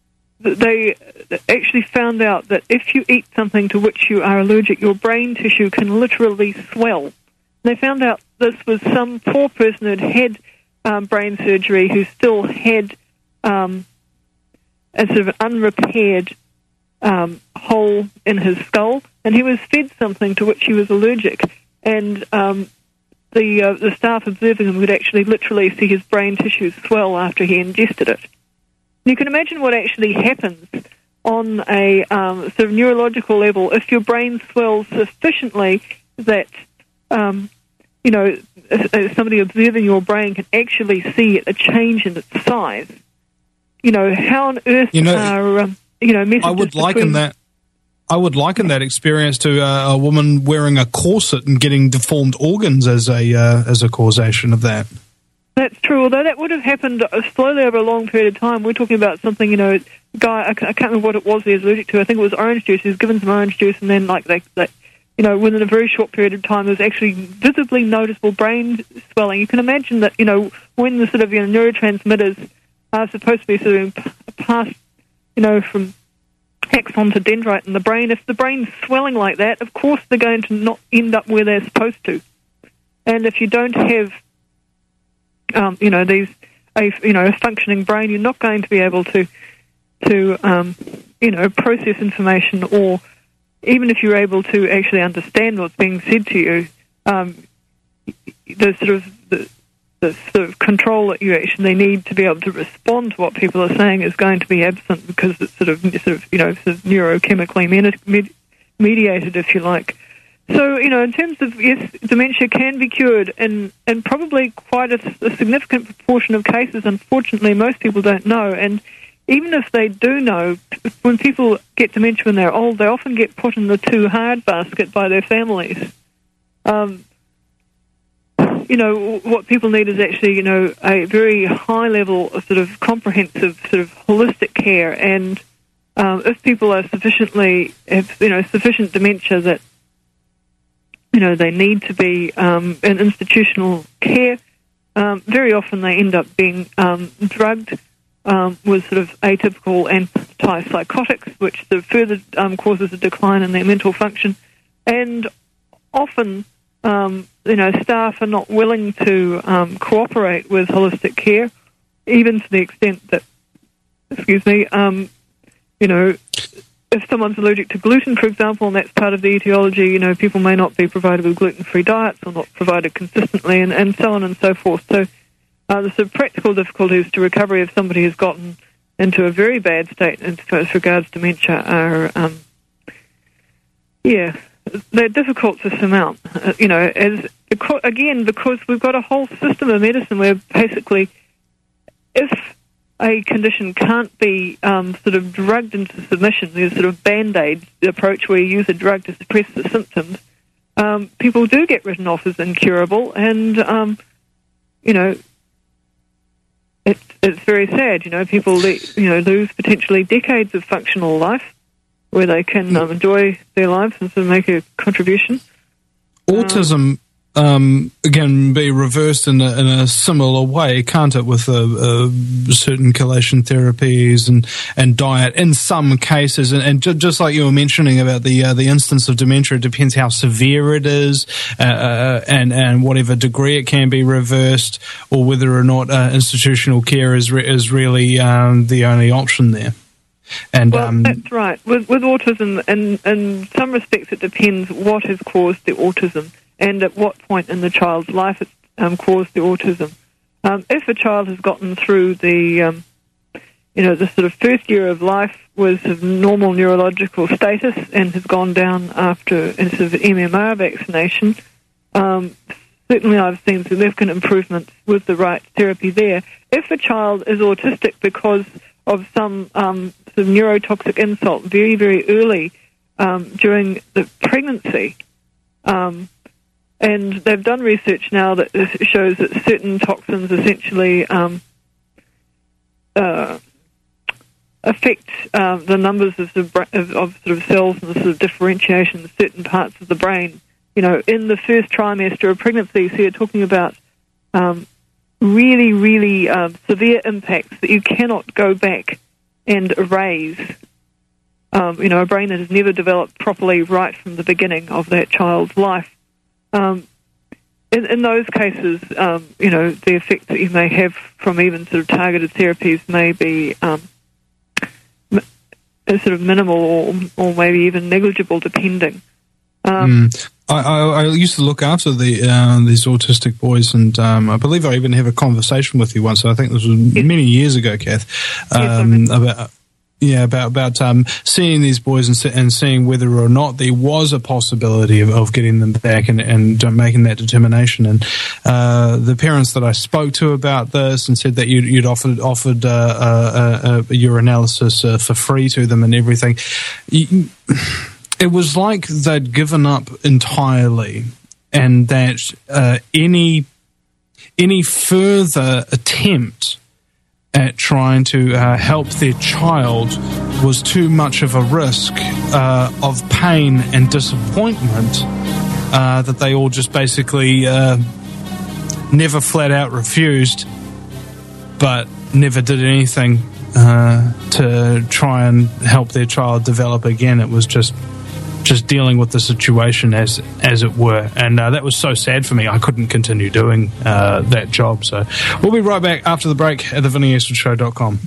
they actually found out that if you eat something to which you are allergic, your brain tissue can literally swell. They found out this was some poor person who had had um, brain surgery who still had um, a sort of unrepaired um, hole in his skull, and he was fed something to which he was allergic. And um, the uh, the staff observing him would actually literally see his brain tissue swell after he ingested it. You can imagine what actually happens on a um, sort of neurological level if your brain swells sufficiently that, um, you know, somebody observing your brain can actually see a change in its size. You know, how on earth You know, are, um, you know, messages I would liken between- that. I would liken that experience to uh, a woman wearing a corset and getting deformed organs as a uh, as a causation of that. That's true, although that would have happened slowly over a long period of time. We're talking about something, you know, guy, I can't remember what it was he was allergic to. I think it was orange juice. He was given some orange juice, and then, like, they, they, you know, within a very short period of time, there was actually visibly noticeable brain swelling. You can imagine that, you know, when the sort of, you know, neurotransmitters are supposed to be sort of passed, you know, from axon to dendrite in the brain. If the brain's swelling like that, of course they're going to not end up where they're supposed to. And if you don't have, um, you know, these, a you know, a functioning brain, you're not going to be able to, to, um, you know, process information, or even if you're able to actually understand what's being said to you, um, the sort of the, the sort of control that you actually need to be able to respond to what people are saying is going to be absent, because it's sort of sort of you know sort of neurochemically med- med- mediated, if you like. So, you know, in terms of, yes, dementia can be cured in, in probably quite a, a significant proportion of cases. Unfortunately, most people don't know. And even if they do know, when people get dementia when they're old, they often get put in the too hard basket by their families. Um, you know, what people need is actually, you know, a very high level of sort of comprehensive sort of holistic care. And um, if people are sufficiently, have, you know, sufficient dementia that, you know, they need to be um, in institutional care, um, very often they end up being um, drugged um, with sort of atypical antipsychotics, which sort of further um, causes a decline in their mental function. And often, um, you know, staff are not willing to um, cooperate with holistic care, even to the extent that, excuse me, um, you know, if someone's allergic to gluten, for example, and that's part of the etiology, you know, people may not be provided with gluten-free diets or not provided consistently, and, and so on and so forth. So uh, the sort of practical difficulties to recovery if somebody has gotten into a very bad state as regards dementia are, um, yeah, they're difficult to surmount. Uh, you know, as again, because we've got a whole system of medicine where basically if a condition can't be um, sort of drugged into submission, there's sort of Band-Aid approach where you use a drug to suppress the symptoms, um, people do get written off as incurable, and, um, you know, it's, it's very sad. You know, people le- you know, lose potentially decades of functional life where they can um, enjoy their lives and sort of make a contribution. Autism um, Um, can be reversed in a, in a similar way, can't it, with uh, uh, certain chelation therapies and, and diet in some cases. And, and ju- just like you were mentioning about the uh, the instance of dementia, it depends how severe it is uh, uh, and, and whatever degree it can be reversed, or whether or not uh, institutional care is, re- is really um, the only option there. And, well, um, that's right. With, with autism, in, in some respects, it depends what has caused the autism and at what point in the child's life it's um, caused the autism. Um, if a child has gotten through the, um, you know, the sort of first year of life with of normal neurological status and has gone down after a sort of M M R vaccination, um, certainly I've seen significant improvements with the right therapy there. If a child is autistic because of some um, sort of neurotoxic insult very, very early um, during the pregnancy, um, and they've done research now that shows that certain toxins essentially um, uh, affect uh, the numbers of, the, of, of sort of cells and the sort of differentiation in certain parts of the brain. You know, in the first trimester of pregnancy, so you're talking about um, really, really um, severe impacts that you cannot go back and erase. Um, you know, a brain that has never developed properly right from the beginning of that child's life. Um, in, in those cases, um, you know, the effect that you may have from even sort of targeted therapies may be um, m- sort of minimal or, or maybe even negligible, depending. Um, mm. I, I, I used to look after the uh, these autistic boys, and um, I believe I even had a conversation with you once. I think this was yes. many years ago, Kath, um, yes, about. Yeah, about about um, seeing these boys and, and seeing whether or not there was a possibility of, of getting them back and, and making that determination. And uh, the parents that I spoke to about this and said that you'd, you'd offered offered uh, uh, uh, your analysis uh, for free to them and everything, it was like they'd given up entirely, and that uh, any any further attempt at trying to uh, help their child was too much of a risk uh, of pain and disappointment uh, that they all just basically uh, never flat out refused, but never did anything uh, to try and help their child develop again. It was just just dealing with the situation as as it were, and uh, that was so sad for me. I couldn't continue doing uh, that job. So we'll be right back after the break at the vinny eastwood show dot com.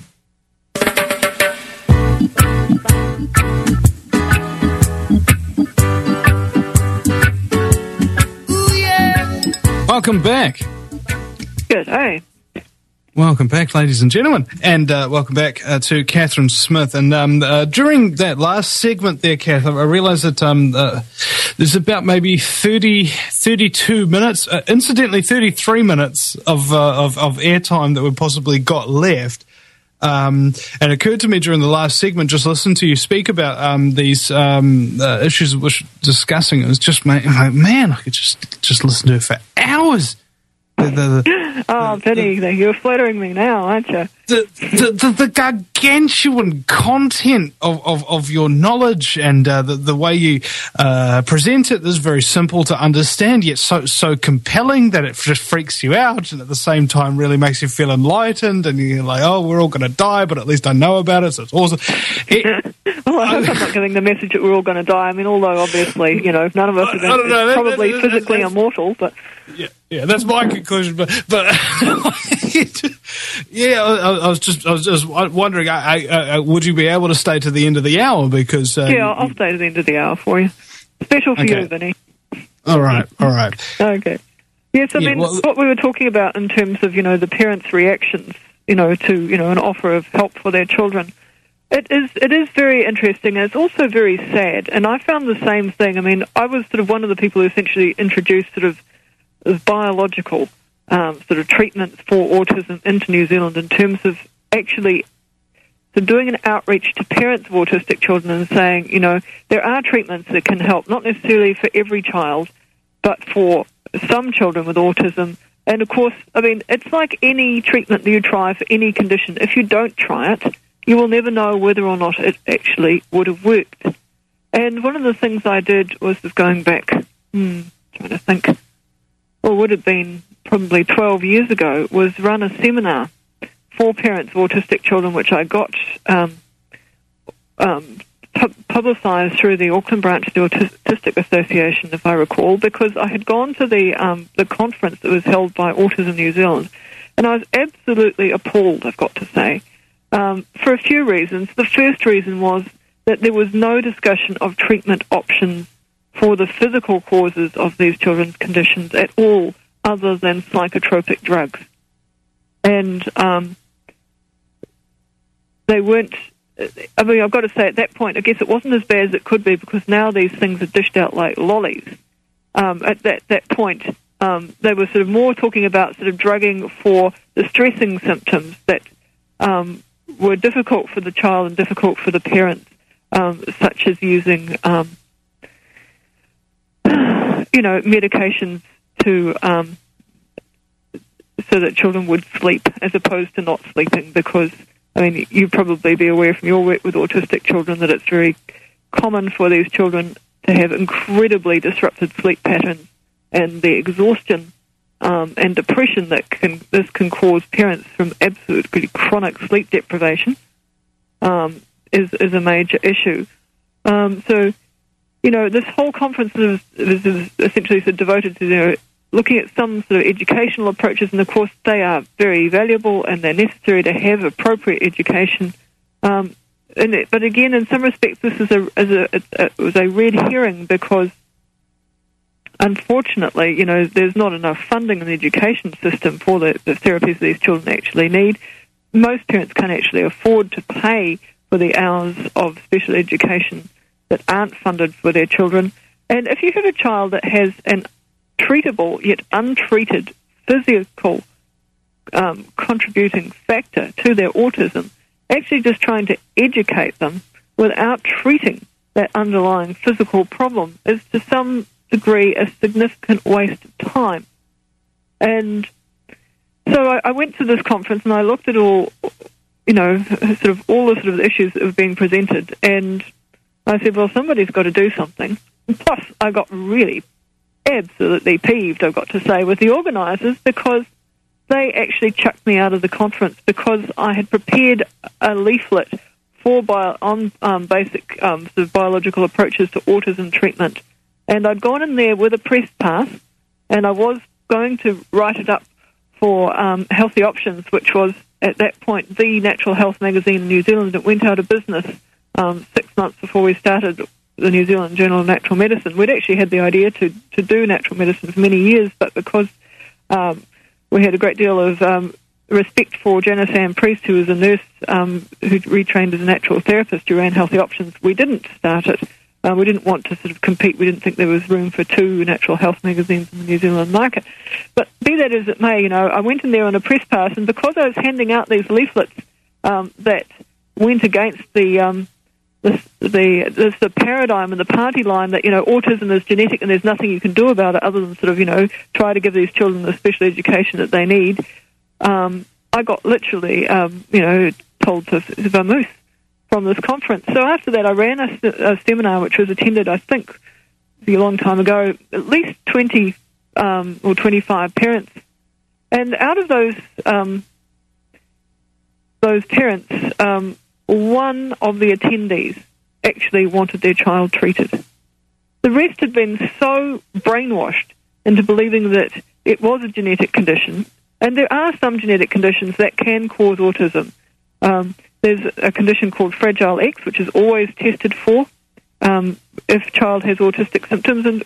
Welcome back. Good, hey. Welcome back, ladies and gentlemen, and uh, welcome back uh, to Catherine Smith. And um, uh, during that last segment there, Kath, I realised that um, uh, there's about maybe thirty, thirty-two minutes, uh, incidentally thirty-three minutes of, uh, of of airtime that we possibly got left. Um, and it occurred to me during the last segment, just listen to you speak about um, these um, uh, issues we're discussing. It was just, man, man, I could just just listen to it for hours. The, the, the, oh, Vinny, you're flattering me now, aren't you? The, the, the, the gargantuan content of, of, of your knowledge and uh, the, the way you uh, present it is very simple to understand, yet so so compelling that it just freaks you out, and at the same time really makes you feel enlightened, and you're like, oh, we're all going to die, but at least I know about it, so it's awesome. It, well, I hope I'm not giving the message that we're all going to die. I mean, although obviously, you know, none of us are going to be probably that, that, physically that, immortal, but... Yeah, yeah, that's my conclusion. But, but yeah, I, I was just, I was just wondering, I, I, I, would you be able to stay to the end of the hour? Because um, yeah, I'll stay to the end of the hour for you. Special for okay. you, Vinny. All right, all right. Okay. Yes, I yeah, mean, well, what we were talking about in terms of, you know, the parents' reactions, you know, to, you know, an offer of help for their children. It is it is very interesting, and it's also very sad. And I found the same thing. I mean, I was sort of one of the people who essentially introduced sort of biological um, sort of treatments for autism into New Zealand in terms of actually so doing an outreach to parents of autistic children and saying, you know, there are treatments that can help, not necessarily for every child, but for some children with autism. And, of course, I mean, it's like any treatment that you try for any condition. If you don't try it, you will never know whether or not it actually would have worked. And one of the things I did was going back, hmm, trying to think, well, would have been probably twelve years ago, was run a seminar for parents of autistic children, which I got um, um, pu- publicised through the Auckland branch of the Autistic Association, if I recall, because I had gone to the um, the conference that was held by Autism New Zealand, and I was absolutely appalled, I've got to say, um, for a few reasons. The first reason was that there was no discussion of treatment options for the physical causes of these children's conditions at all, other than psychotropic drugs. And um, they weren't, I mean, I've got to say, at that point, I guess it wasn't as bad as it could be, because now these things are dished out like lollies. Um, at that, that point, um, they were sort of more talking about sort of drugging for the stressing symptoms that um, were difficult for the child and difficult for the parents, um, such as using... Um, you know, medications to um, so that children would sleep as opposed to not sleeping, because, I mean, you'd probably be aware from your work with autistic children that it's very common for these children to have incredibly disrupted sleep patterns, and the exhaustion um, and depression that can this can cause parents from absolutely chronic sleep deprivation um, is, is a major issue. Um, so... You know, this whole conference is, is, is essentially sort of devoted to, you know, looking at some sort of educational approaches, and of course they are very valuable and they're necessary to have appropriate education. Um, and it, but again, in some respects, this is a, is a, it, it was a red herring, because unfortunately, you know, there's not enough funding in the education system for the, the therapies these children actually need. Most parents can't actually afford to pay for the hours of special education that aren't funded for their children. And if you have a child that has an treatable yet untreated physical um, contributing factor to their autism, actually just trying to educate them without treating that underlying physical problem is to some degree a significant waste of time. And so I, I went to this conference and I looked at all, you know, sort of all the sort of issues that were being presented, and I said, well, somebody's got to do something. And plus, I got really absolutely peeved, I've got to say, with the organisers, because they actually chucked me out of the conference because I had prepared a leaflet for bio, on um, basic um, sort of biological approaches to autism treatment. And I'd gone in there with a press pass, and I was going to write it up for um, Healthy Options, which was, at that point, the natural health magazine in New Zealand. It went out of business um, six months before we started the New Zealand Journal of Natural Medicine. We'd actually had the idea to, to do natural medicine for many years, but because um, we had a great deal of um, respect for Janice Ann Priest, who was a nurse um, who retrained as a natural therapist who ran Healthy Options, we didn't start it. Uh, we didn't want to sort of compete. We didn't think there was room for two natural health magazines in the New Zealand market. But be that as it may, you know, I went in there on a press pass, and because I was handing out these leaflets um, that went against the um, the the, the the paradigm and the party line that, you know, autism is genetic and there's nothing you can do about it other than sort of, you know, try to give these children the special education that they need, um, I got literally, um, you know, told to vamoose from this conference. So after that, I ran a, a seminar which was attended, I think, a long time ago, at least twenty um, or twenty-five parents. And out of those um, those parents, um, one of the attendees actually wanted their child treated. The rest had been so brainwashed into believing that it was a genetic condition, and there are some genetic conditions that can cause autism. Um, There's a condition called Fragile X, which is always tested for um, if a child has autistic symptoms. And,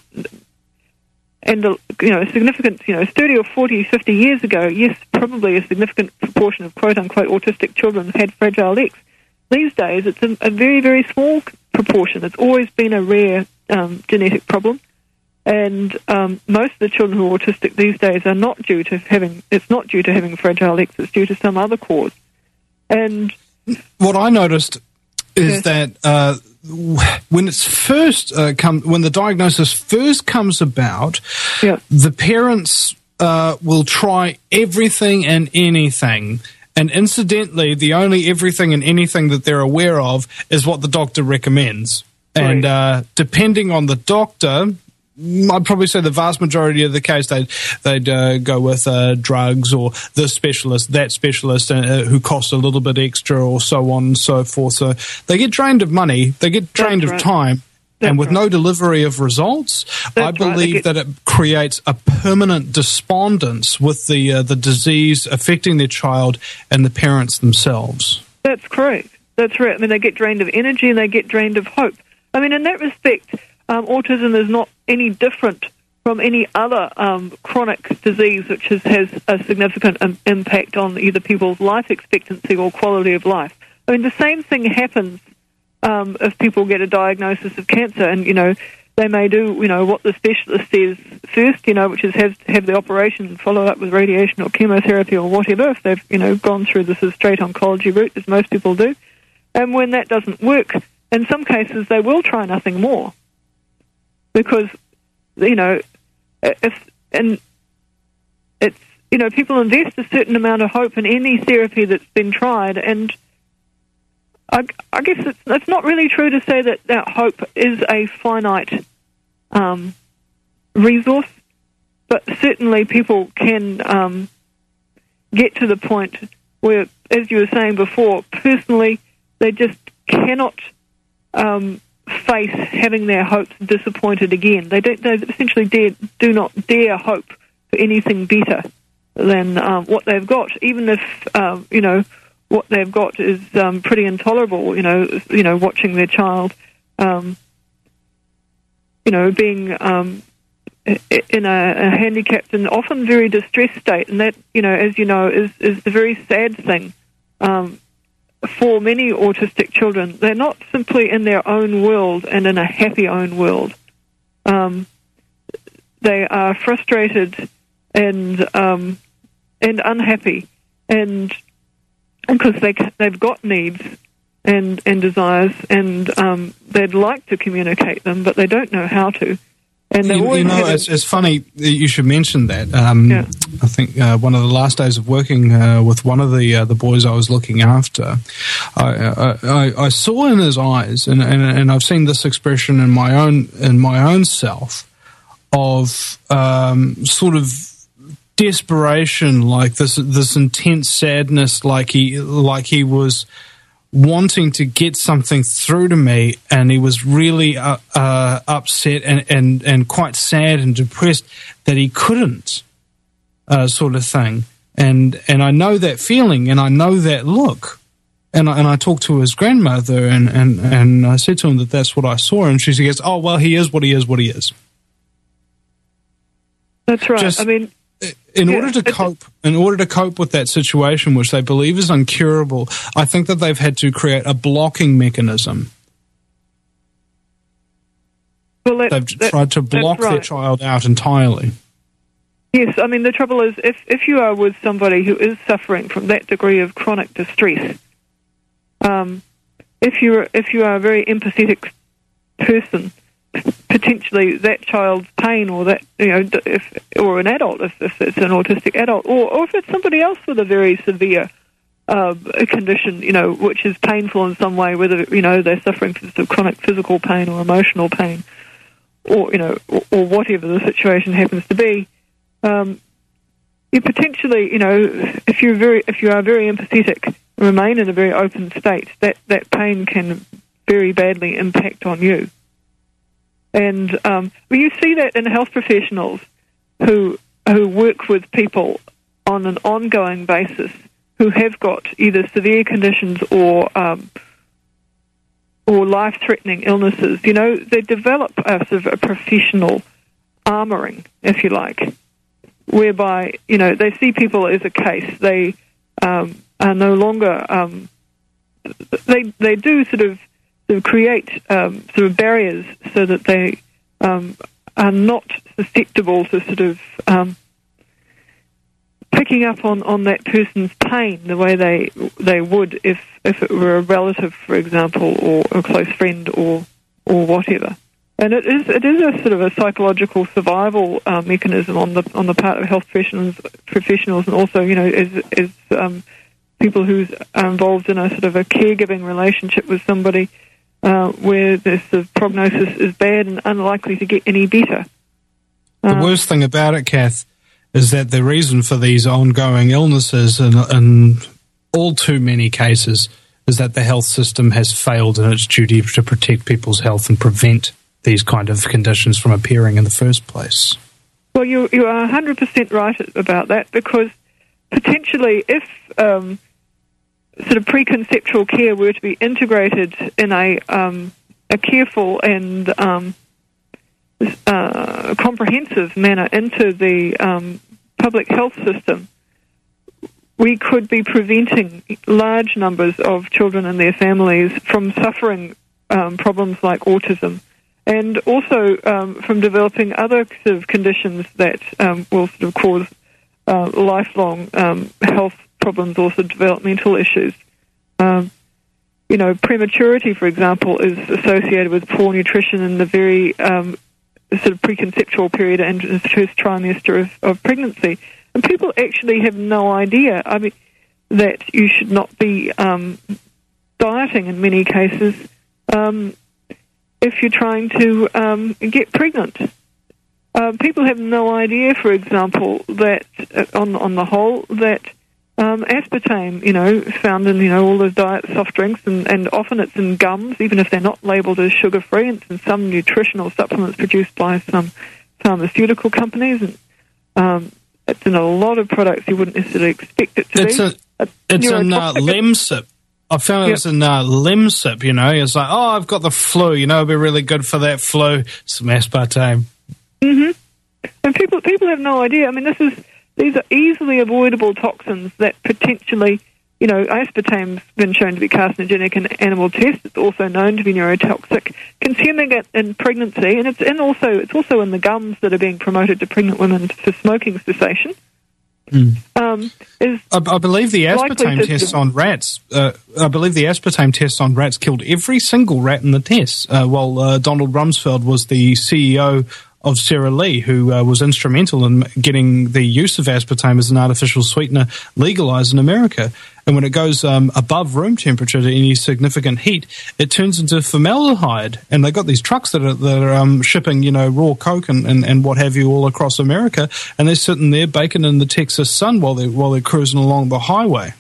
and uh, you know, a significant, you know, thirty or forty, fifty years ago, yes, probably a significant proportion of quote-unquote autistic children had Fragile X. These days, it's a, a very, very small proportion. It's always been a rare um, genetic problem. And um, most of the children who are autistic these days are not due to having, it's not due to having Fragile X, it's due to some other cause. And what I noticed is yes. that uh, when it's first uh, come, when the diagnosis first comes about, yeah. the parents uh, will try everything and anything. And incidentally, the only everything and anything that they're aware of is what the doctor recommends. Right. And uh, depending on the doctor, I'd probably say the vast majority of the case they'd, they'd uh, go with uh, drugs or this specialist, that specialist uh, who costs a little bit extra or so on and so forth. So they get drained of money, they get drained That's of right. time, That's and with right. no delivery of results, That's I right. believe Get- that it creates a permanent despondence with the uh, the disease affecting their child and the parents themselves. That's correct. That's right. I mean, they get drained of energy and they get drained of hope. I mean, in that respect, um, autism is not any different from any other um, chronic disease which has, has a significant um, impact on either people's life expectancy or quality of life. I mean, the same thing happens um, if people get a diagnosis of cancer, and, you know, they may do, you know, what the specialist says first, you know, which is have, have the operation and follow up with radiation or chemotherapy or whatever, if they've, you know, gone through this as straight oncology route, as most people do. And when that doesn't work, in some cases they will try nothing more. Because, you know, if, and it's, you know, people invest a certain amount of hope in any therapy that's been tried, and I, I guess it's, it's not really true to say that that hope is a finite um, resource, but certainly people can um, get to the point where, as you were saying before, personally, they just cannot um, face having their hopes disappointed again. They don't. They essentially dare, do not dare hope for anything better than um, what they've got, even if um, you know what they've got is um, pretty intolerable. You know, you know, watching their child, um, you know, being um, in a, a handicapped and often very distressed state, and that, you know, as you know, is is the very sad thing. Um, For many autistic children, they're not simply in their own world and in a happy own world. Um, they are frustrated and um, and unhappy, and because they they've got needs and and desires, and um, they'd like to communicate them, but they don't know how to. And You, always you know, having- it's, it's funny that you should mention that. Um, Yeah. I think uh, one of the last days of working uh, with one of the uh, the boys I was looking after, I, I, I saw in his eyes, and, and, and I've seen this expression in my own in my own self, of um, sort of desperation, like this this intense sadness, like he like he was wanting to get something through to me, and he was really uh, uh, upset and, and, and quite sad and depressed that he couldn't, uh, sort of thing. And and I know that feeling, and I know that look. And I, and I talked to his grandmother, and, and, and I said to him that that's what I saw, and she goes, "Oh, well, he is what he is, what he is." That's right. Just, I mean, in yeah, order to cope, in order to cope with that situation, which they believe is incurable, I think that they've had to create a blocking mechanism. well, that, They've that, tried to block right. their child out entirely. Yes, I mean, the trouble is, if, if you are with somebody who is suffering from that degree of chronic distress, um, if you're if you are a very empathetic person, potentially that child's pain, or that you know, if or an adult, if, if it's an autistic adult, or, or if it's somebody else with a very severe uh, condition, you know, which is painful in some way, whether you know they're suffering from chronic physical pain or emotional pain, or you know, or, or whatever the situation happens to be. Um, you potentially, you know, if you're very, if you are very empathetic, remain in a very open state, that, that pain can very badly impact on you. And um, well, you see that in health professionals who who work with people on an ongoing basis who have got either severe conditions or um, or life-threatening illnesses. You know, they develop a sort of a professional armouring, if you like, whereby, you know, they see people as a case. They um, are no longer, um, they they do sort of, sort of create um, sort of barriers so that they um, are not susceptible to sort of um, picking up on, on that person's pain the way they they would if, if it were a relative, for example, or a close friend or or whatever. And it is it is a sort of a psychological survival uh, mechanism on the on the part of health professionals, professionals, and also, you know, as as um, people who are involved in a sort of a caregiving relationship with somebody uh, where the sort of prognosis is bad and unlikely to get any better. The Um, worst thing about it, Kath, is that the reason for these ongoing illnesses, in, in all too many cases, is that the health system has failed in its duty to protect people's health and prevent these kind of conditions from appearing in the first place. Well, you you are one hundred percent right about that, because potentially if um, sort of preconceptual care were to be integrated in a um, a careful and um, uh, comprehensive manner into the um, public health system, we could be preventing large numbers of children and their families from suffering um, problems like autism, and also um, from developing other sort of conditions that um, will sort of cause uh, lifelong um, health problems, also developmental issues. Um, you know, prematurity, for example, is associated with poor nutrition in the very um, sort of preconceptual period and the first trimester of, of pregnancy. And people actually have no idea, I mean, that you should not be um, dieting in many cases um, if you're trying to um, get pregnant. Uh, people have no idea, for example, that uh, on on the whole, that um, aspartame, you know, found in, you know, all those diet soft drinks, and, and often it's in gums, even if they're not labelled as sugar-free, and it's in some nutritional supplements produced by some pharmaceutical companies, and um, it's in a lot of products you wouldn't necessarily expect it to it's be. A, it's in uh, Lemsip. I found it was in uh, Lemsip, you know. It's like, oh, I've got the flu, you know, it'd be really good for that flu. Some aspartame. Mm-hmm. And people people have no idea. I mean, this is these are easily avoidable toxins that potentially, you know, aspartame's been shown to be carcinogenic in animal tests. It's also known to be neurotoxic. Consuming it in pregnancy, and it's in also it's also in the gums that are being promoted to pregnant women for smoking cessation. Mm. Um, is I, I believe the aspartame tests on rats. Uh, I believe the aspartame tests on rats killed every single rat in the tests. Uh, while uh, Donald Rumsfeld was the C E O of Sarah Lee, who uh, was instrumental in getting the use of aspartame as an artificial sweetener legalized in America. And when it goes um, above room temperature to any significant heat, it turns into formaldehyde. And they got these trucks that are, that are um, shipping, you know, raw coke and, and, and what have you all across America, and they're sitting there baking in the Texas sun while they're while they're cruising along the highway.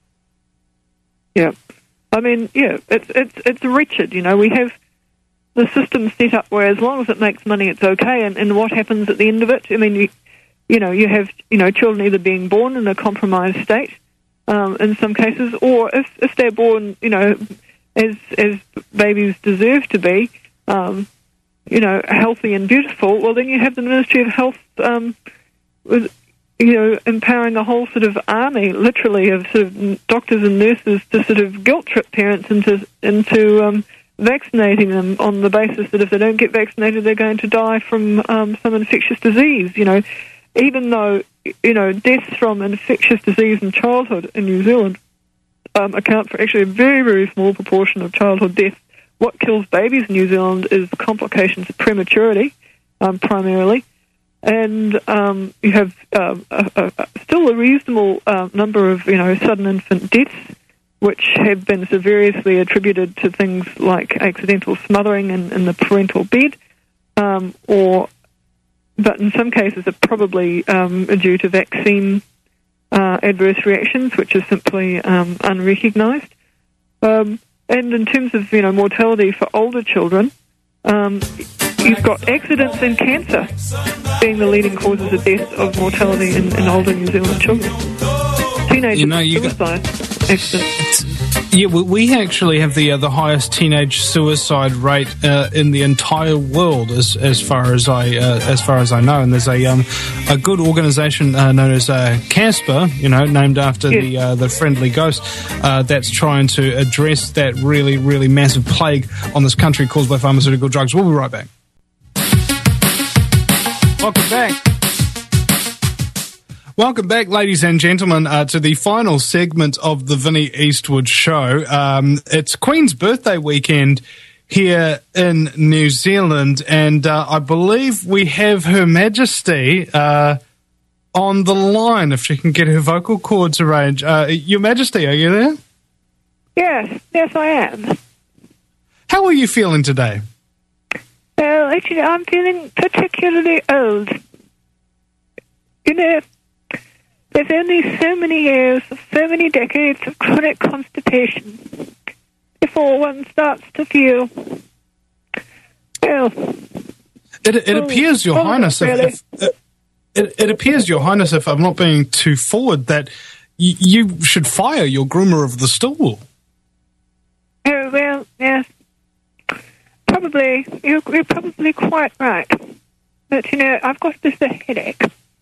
Yeah, I mean, yeah, it's it's it's wretched. You know, we have the system set up where as long as it makes money, it's okay. And, and what happens at the end of it? I mean, you, you know, you have you know children either being born in a compromised state, um, in some cases, or if if they're born, you know, as as babies deserve to be, um, you know, healthy and beautiful. Well, then you have the Ministry of Health um, with, you know, empowering a whole sort of army, literally, of sort of doctors and nurses to sort of guilt trip parents into into um, vaccinating them on the basis that if they don't get vaccinated, they're going to die from um, some infectious disease. You know, even though you know deaths from infectious disease in childhood in New Zealand um, account for actually a very very small proportion of childhood deaths. What kills babies in New Zealand is complications of prematurity, um, primarily. And um, you have uh, a, a, a, still a reasonable uh, number of, you know, sudden infant deaths, which have been severely attributed to things like accidental smothering in, in the parental bed, um, or, but in some cases are probably um, due to vaccine uh, adverse reactions, which are simply um, unrecognised. Um, and in terms of, you know, mortality for older children, um, you've got accidents and cancer being the leading causes of death of mortality in, in older New Zealand children. Teenage you know, you suicide got, accidents. Yeah, we, we actually have the uh, the highest teenage suicide rate uh, in the entire world, as as far as I uh, as far as I know. And there's a um a good organisation uh, known as uh, Casper, you know, named after yes. the uh, the friendly ghost, uh, that's trying to address that really really massive plague on this country caused by pharmaceutical drugs. We'll be right back. Welcome back. Welcome back, ladies and gentlemen, uh, to the final segment of the Vinnie Eastwood Show. Um, it's Queen's birthday weekend here in New Zealand, and uh, I believe we have Her Majesty uh, on the line, if she can get her vocal cords arranged. Uh, Your Majesty, are you there? Yes, yes I am. How are you feeling today? Well, actually, I'm feeling particularly old. You know, there's only so many years, so many decades of chronic constipation before one starts to feel, well... It, it oh, appears, Your oh, Highness, really. if, if, it, it appears, Your Highness, if I'm not being too forward, that y- you should fire your groomer of the stool. Oh, well, yes. Probably, you're, you're probably quite right. But, you know, I've got a bit of a headache.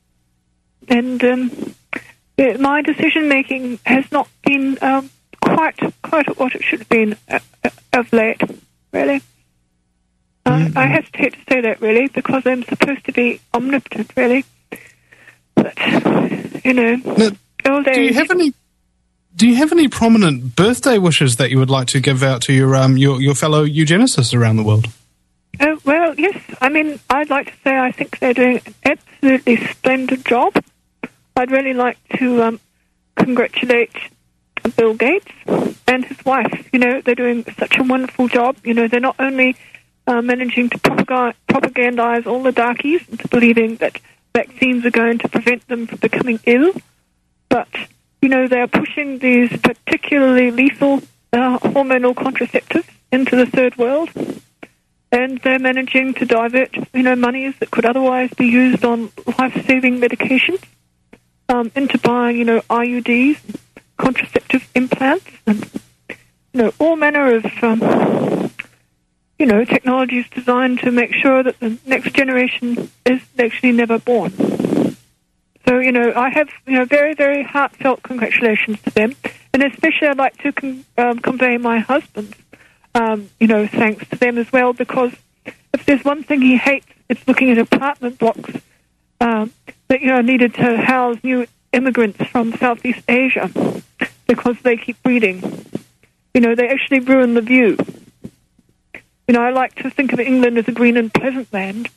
And um, uh, my decision-making has not been um, quite quite what it should have been uh, uh, of late, really. Uh, mm-hmm. I hesitate to say that, really, because I'm supposed to be omnipotent, really. But, you know, now, old age... Do you have any... Do you have any prominent birthday wishes that you would like to give out to your um your, your fellow eugenicists around the world? Oh, well, yes. I mean, I'd like to say I think they're doing an absolutely splendid job. I'd really like to um, congratulate Bill Gates and his wife. You know, they're doing such a wonderful job. You know, they're not only uh, managing to propag- propagandize all the darkies into believing that vaccines are going to prevent them from becoming ill, but... You know, they're pushing these particularly lethal uh, hormonal contraceptives into the third world, and they're managing to divert, you know, monies that could otherwise be used on life-saving medications um, into buying, you know, I U Ds, contraceptive implants, and, you know, all manner of, um, you know, technologies designed to make sure that the next generation is actually never born. So, you know, I have, you know, very, very heartfelt congratulations to them. And especially I'd like to con- um, convey my husband's, um, you know, thanks to them as well, because if there's one thing he hates, it's looking at apartment blocks um, that, you know, needed to house new immigrants from Southeast Asia because they keep breeding. You know, they actually ruin the view. You know, I like to think of England as a green and pleasant land,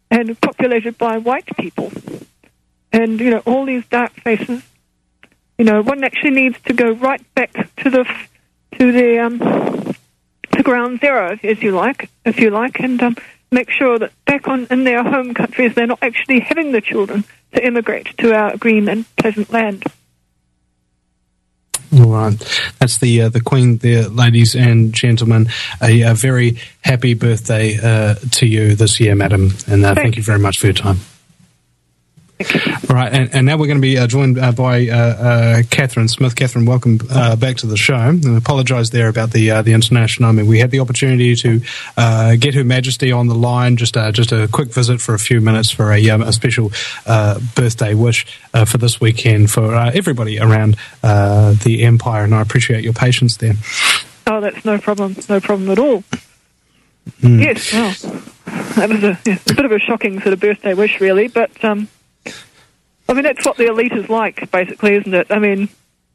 and populated by white people. And, you know, all these dark faces, you know, one actually needs to go right back to the, to the, um, to ground zero, as you like, if you like, and um, make sure that back on in their home countries they're not actually having the children to immigrate to our green and pleasant land. All right. That's the uh, the Queen there, ladies and gentlemen. A, a very happy birthday uh, to you this year, madam, and uh, thank you very much for your time. All right, and, and now we're going to be uh, joined uh, by uh, uh, Catherine Smith. Catherine, welcome uh, back to the show. I apologise there about the uh, the international. I mean, we had the opportunity to uh, get Her Majesty on the line, just uh, just a quick visit for a few minutes for a, um, a special uh, birthday wish uh, for this weekend for uh, everybody around uh, the Empire, and I appreciate your patience there. Oh, that's no problem, no problem at all. Mm. Yes, well, that was a, yeah, a bit of a shocking sort of birthday wish, really, but... Um, I mean, that's what the elite is like, basically, isn't it? I mean,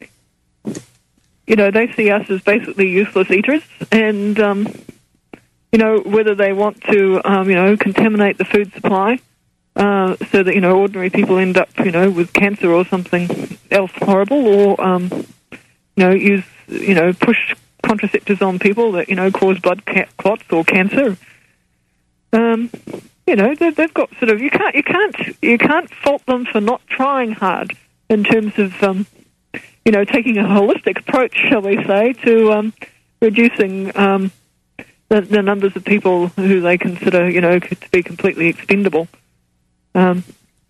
you know, they see us as basically useless eaters, and, um, you know, whether they want to, um, you know, contaminate the food supply uh, so that, you know, ordinary people end up, you know, with cancer or something else horrible, or, um, you know, use, you know, push contraceptives on people that, you know, cause blood ca- clots or cancer. Um... You know, they've got sort of you can't you can't you can't fault them for not trying hard in terms of um, you know taking a holistic approach, shall we say, to um, reducing um, the, the numbers of people who they consider you know to be completely expendable. Um,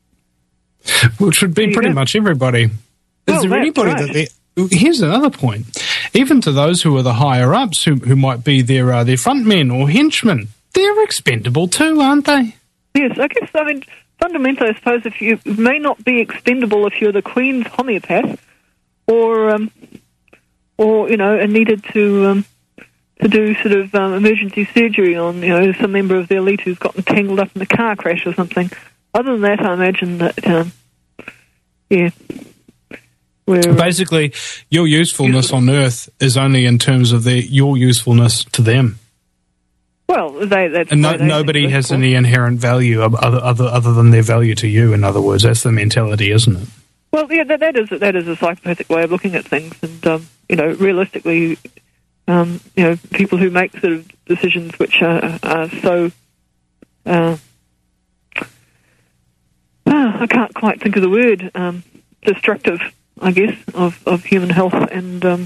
Which would be pretty go. much everybody. Is well, there anybody right. that they, here's another point. Even to those who are the higher ups, who who might be their uh, their front men or henchmen. They're expendable too, aren't they? Yes, I guess, I mean, fundamentally, I suppose, if you may not be expendable if you're the Queen's homeopath, or, um, or you know, and needed to um, to do sort of um, emergency surgery on, you know, some member of the elite who's gotten tangled up in a car crash or something. Other than that, I imagine that, um, yeah. We're, Basically, your usefulness useful. on Earth is only in terms of their, your usefulness to them. Well, they, that's and no, they nobody has any inherent value other, other other than their value to you. In other words, that's the mentality, isn't it? Well, yeah, that, that is that is a psychopathic way of looking at things, and um, you know, realistically, um, you know, people who make sort of decisions which are, are so, uh, uh, I can't quite think of the word, um, destructive, I guess, of, of human health, and um,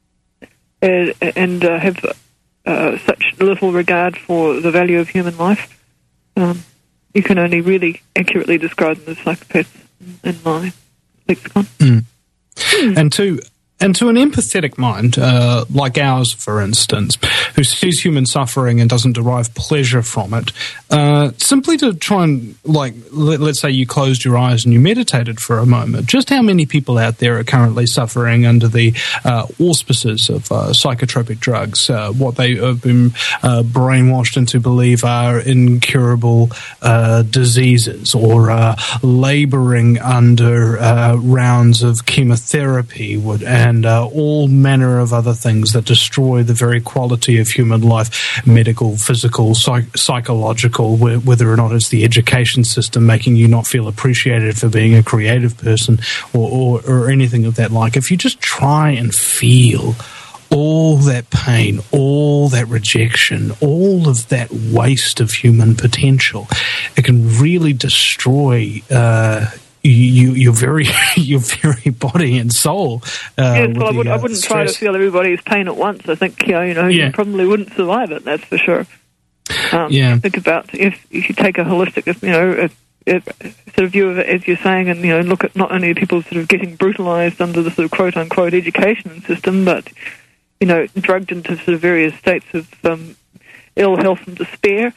and, and uh, have. Uh, such little regard for the value of human life, um, you can only really accurately describe them as psychopaths in my lexicon. Mm. Mm. And to and to an empathetic mind, uh, like ours, for instance, who sees human suffering and doesn't derive pleasure from it, uh, simply to try and, like, let, let's say you closed your eyes and you meditated for a moment, just how many people out there are currently suffering under the uh, auspices of uh, psychotropic drugs, uh, what they have been uh, brainwashed into believe are incurable uh, diseases, or uh, labouring under uh, rounds of chemotherapy, would and And uh, all manner of other things that destroy the very quality of human life, medical, physical, psych- psychological, wh- whether or not it's the education system making you not feel appreciated for being a creative person, or, or, or anything of that like. If you just try and feel all that pain, all that rejection, all of that waste of human potential, it can really destroy uh You, your very, your very body and soul. Uh, yes, well, I, would, the, uh, I wouldn't stress. try to feel everybody's pain at once. I think, you know, you, know, Yeah. you probably wouldn't survive it. That's for sure. Um, Yeah. Think about if, if you take a holistic, you know, a, a sort of view of it, as you're saying, and you know, look at not only people sort of getting brutalised under the sort of quote unquote education system, but you know, drugged into sort of various states of um, ill health and despair.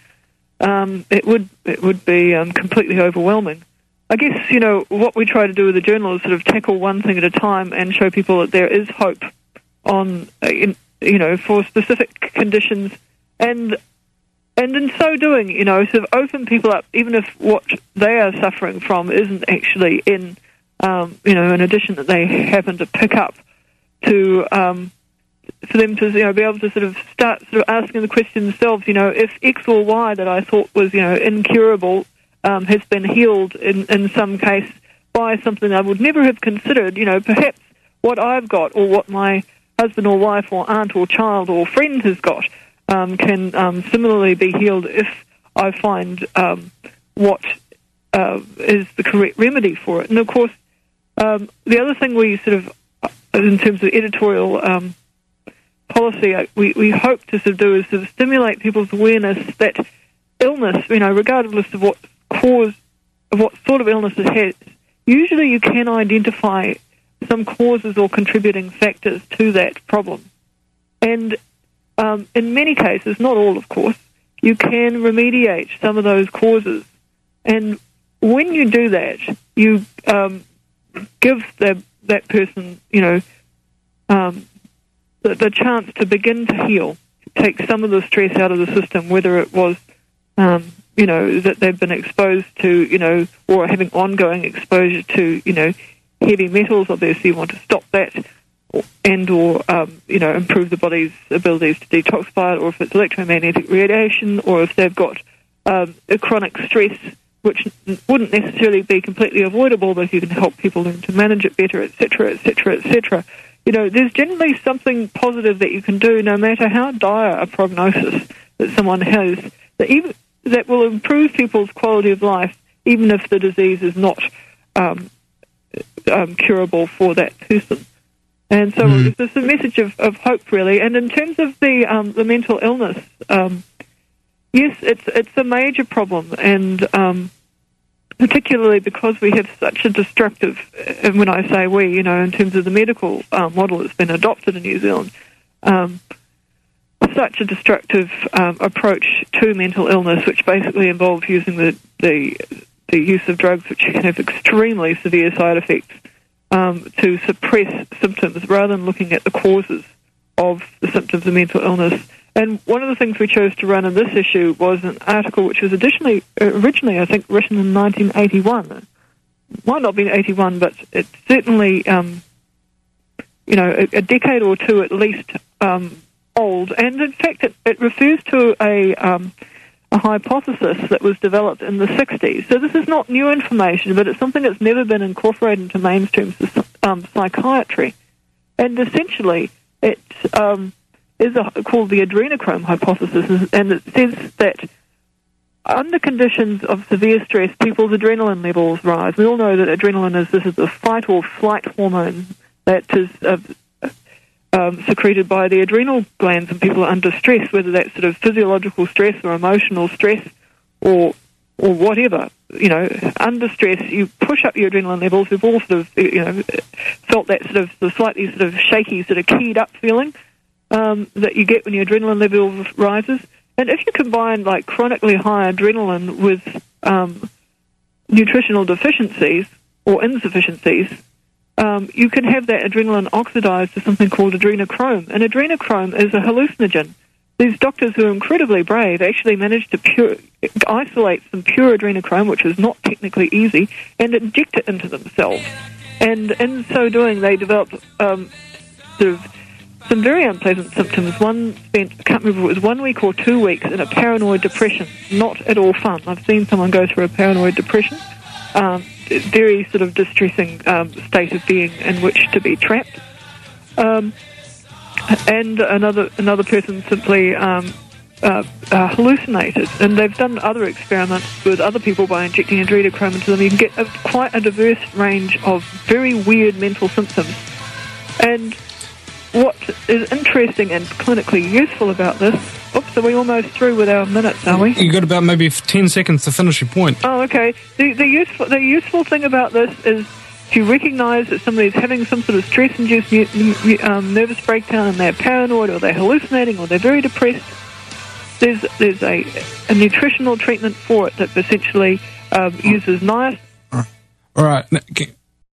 Um, it would it would be um, completely overwhelming. I guess, you know, what we try to do with the journal is sort of tackle one thing at a time and show people that there is hope on, uh, in, you know, for specific conditions, and and in so doing, you know, sort of open people up, even if what they are suffering from isn't actually in, um, you know, an addition that they happen to pick up, to um, for them to, you know, be able to sort of start sort of asking the question themselves, you know, if X or Y that I thought was, you know, incurable, um, has been healed in, in some case by something I would never have considered. You know, perhaps what I've got or what my husband or wife or aunt or child or friend has got um, can um, similarly be healed if I find um, what uh, is the correct remedy for it. And, of course, um, the other thing we sort of, in terms of editorial um, policy, we, we hope to sort of do is sort of stimulate people's awareness that illness, you know, regardless of what cause, of what sort of illness it has, usually you can identify some causes or contributing factors to that problem. And um, in many cases, not all, of course, you can remediate some of those causes. And when you do that, you um, give the, that person, you know, um, the, the chance to begin to heal, take some of the stress out of the system, whether it was, um, you know, that they've been exposed to, you know, or having ongoing exposure to, you know, heavy metals. Obviously, you want to stop that, or, and or um, you know, improve the body's abilities to detoxify it, or if it's electromagnetic radiation, or if they've got um, a chronic stress, which wouldn't necessarily be completely avoidable, but if you can help people learn to manage it better, et cetera, et cetera, et cetera. You know, there's generally something positive that you can do, no matter how dire a prognosis that someone has, that even that will improve people's quality of life, even if the disease is not um, um, curable for that person. And so mm. it's a message of, of hope, really. And in terms of the um, the mental illness, um, yes, it's it's a major problem, and um, particularly because we have such a destructive, and when I say we, you know, in terms of the medical uh, model that's been adopted in New Zealand, um, such a destructive um, approach to mental illness, which basically involves using the, the the use of drugs, which can have extremely severe side effects, um, to suppress symptoms rather than looking at the causes of the symptoms of mental illness. And one of the things we chose to run in this issue was an article which was additionally, originally, I think, written in nineteen eighty-one. It might not have been eighty-one, but it's certainly, um, you know, a, a decade or two at least um, old. And in fact, it, it refers to a, um, a hypothesis that was developed in the sixties. So this is not new information, but it's something that's never been incorporated into mainstream um, psychiatry. And essentially, it Um, is a, called the adrenochrome hypothesis, and it says that under conditions of severe stress, people's adrenaline levels rise. We all know that adrenaline is this is the fight or flight hormone that is uh, um, secreted by the adrenal glands when people are under stress, whether that's sort of physiological stress or emotional stress or or whatever. You know, under stress, you push up your adrenaline levels. We've all sort of, you know, felt that sort of the slightly sort of shaky, sort of keyed up feeling Um, that you get when your adrenaline level rises. And if you combine like chronically high adrenaline with um, nutritional deficiencies or insufficiencies, um, you can have that adrenaline oxidized to something called adrenochrome. And adrenochrome is a hallucinogen. These doctors who are incredibly brave actually managed to pure, isolate some pure adrenochrome, which is not technically easy, and inject it into themselves. And in so doing, they developed um, sort of some very unpleasant symptoms. One spent, I can't remember if it was one week or two weeks in a paranoid depression. Not at all fun. I've seen someone go through a paranoid depression. Um, very sort of distressing um, state of being in which to be trapped. Um, and another another person simply um, uh, uh, hallucinated. And they've done other experiments with other people by injecting adrenochrome into them. You can get a, quite a diverse range of very weird mental symptoms. And what is interesting and clinically useful about this... Oops, are we almost through with our minutes, are we? You've got about maybe ten seconds to finish your point. Oh, okay. The, the, useful, the useful thing about this is if you recognise that somebody's having some sort of stress-induced um, nervous breakdown and they're paranoid or they're hallucinating or they're very depressed, there's, there's a, a nutritional treatment for it that essentially um, uses nice... All right.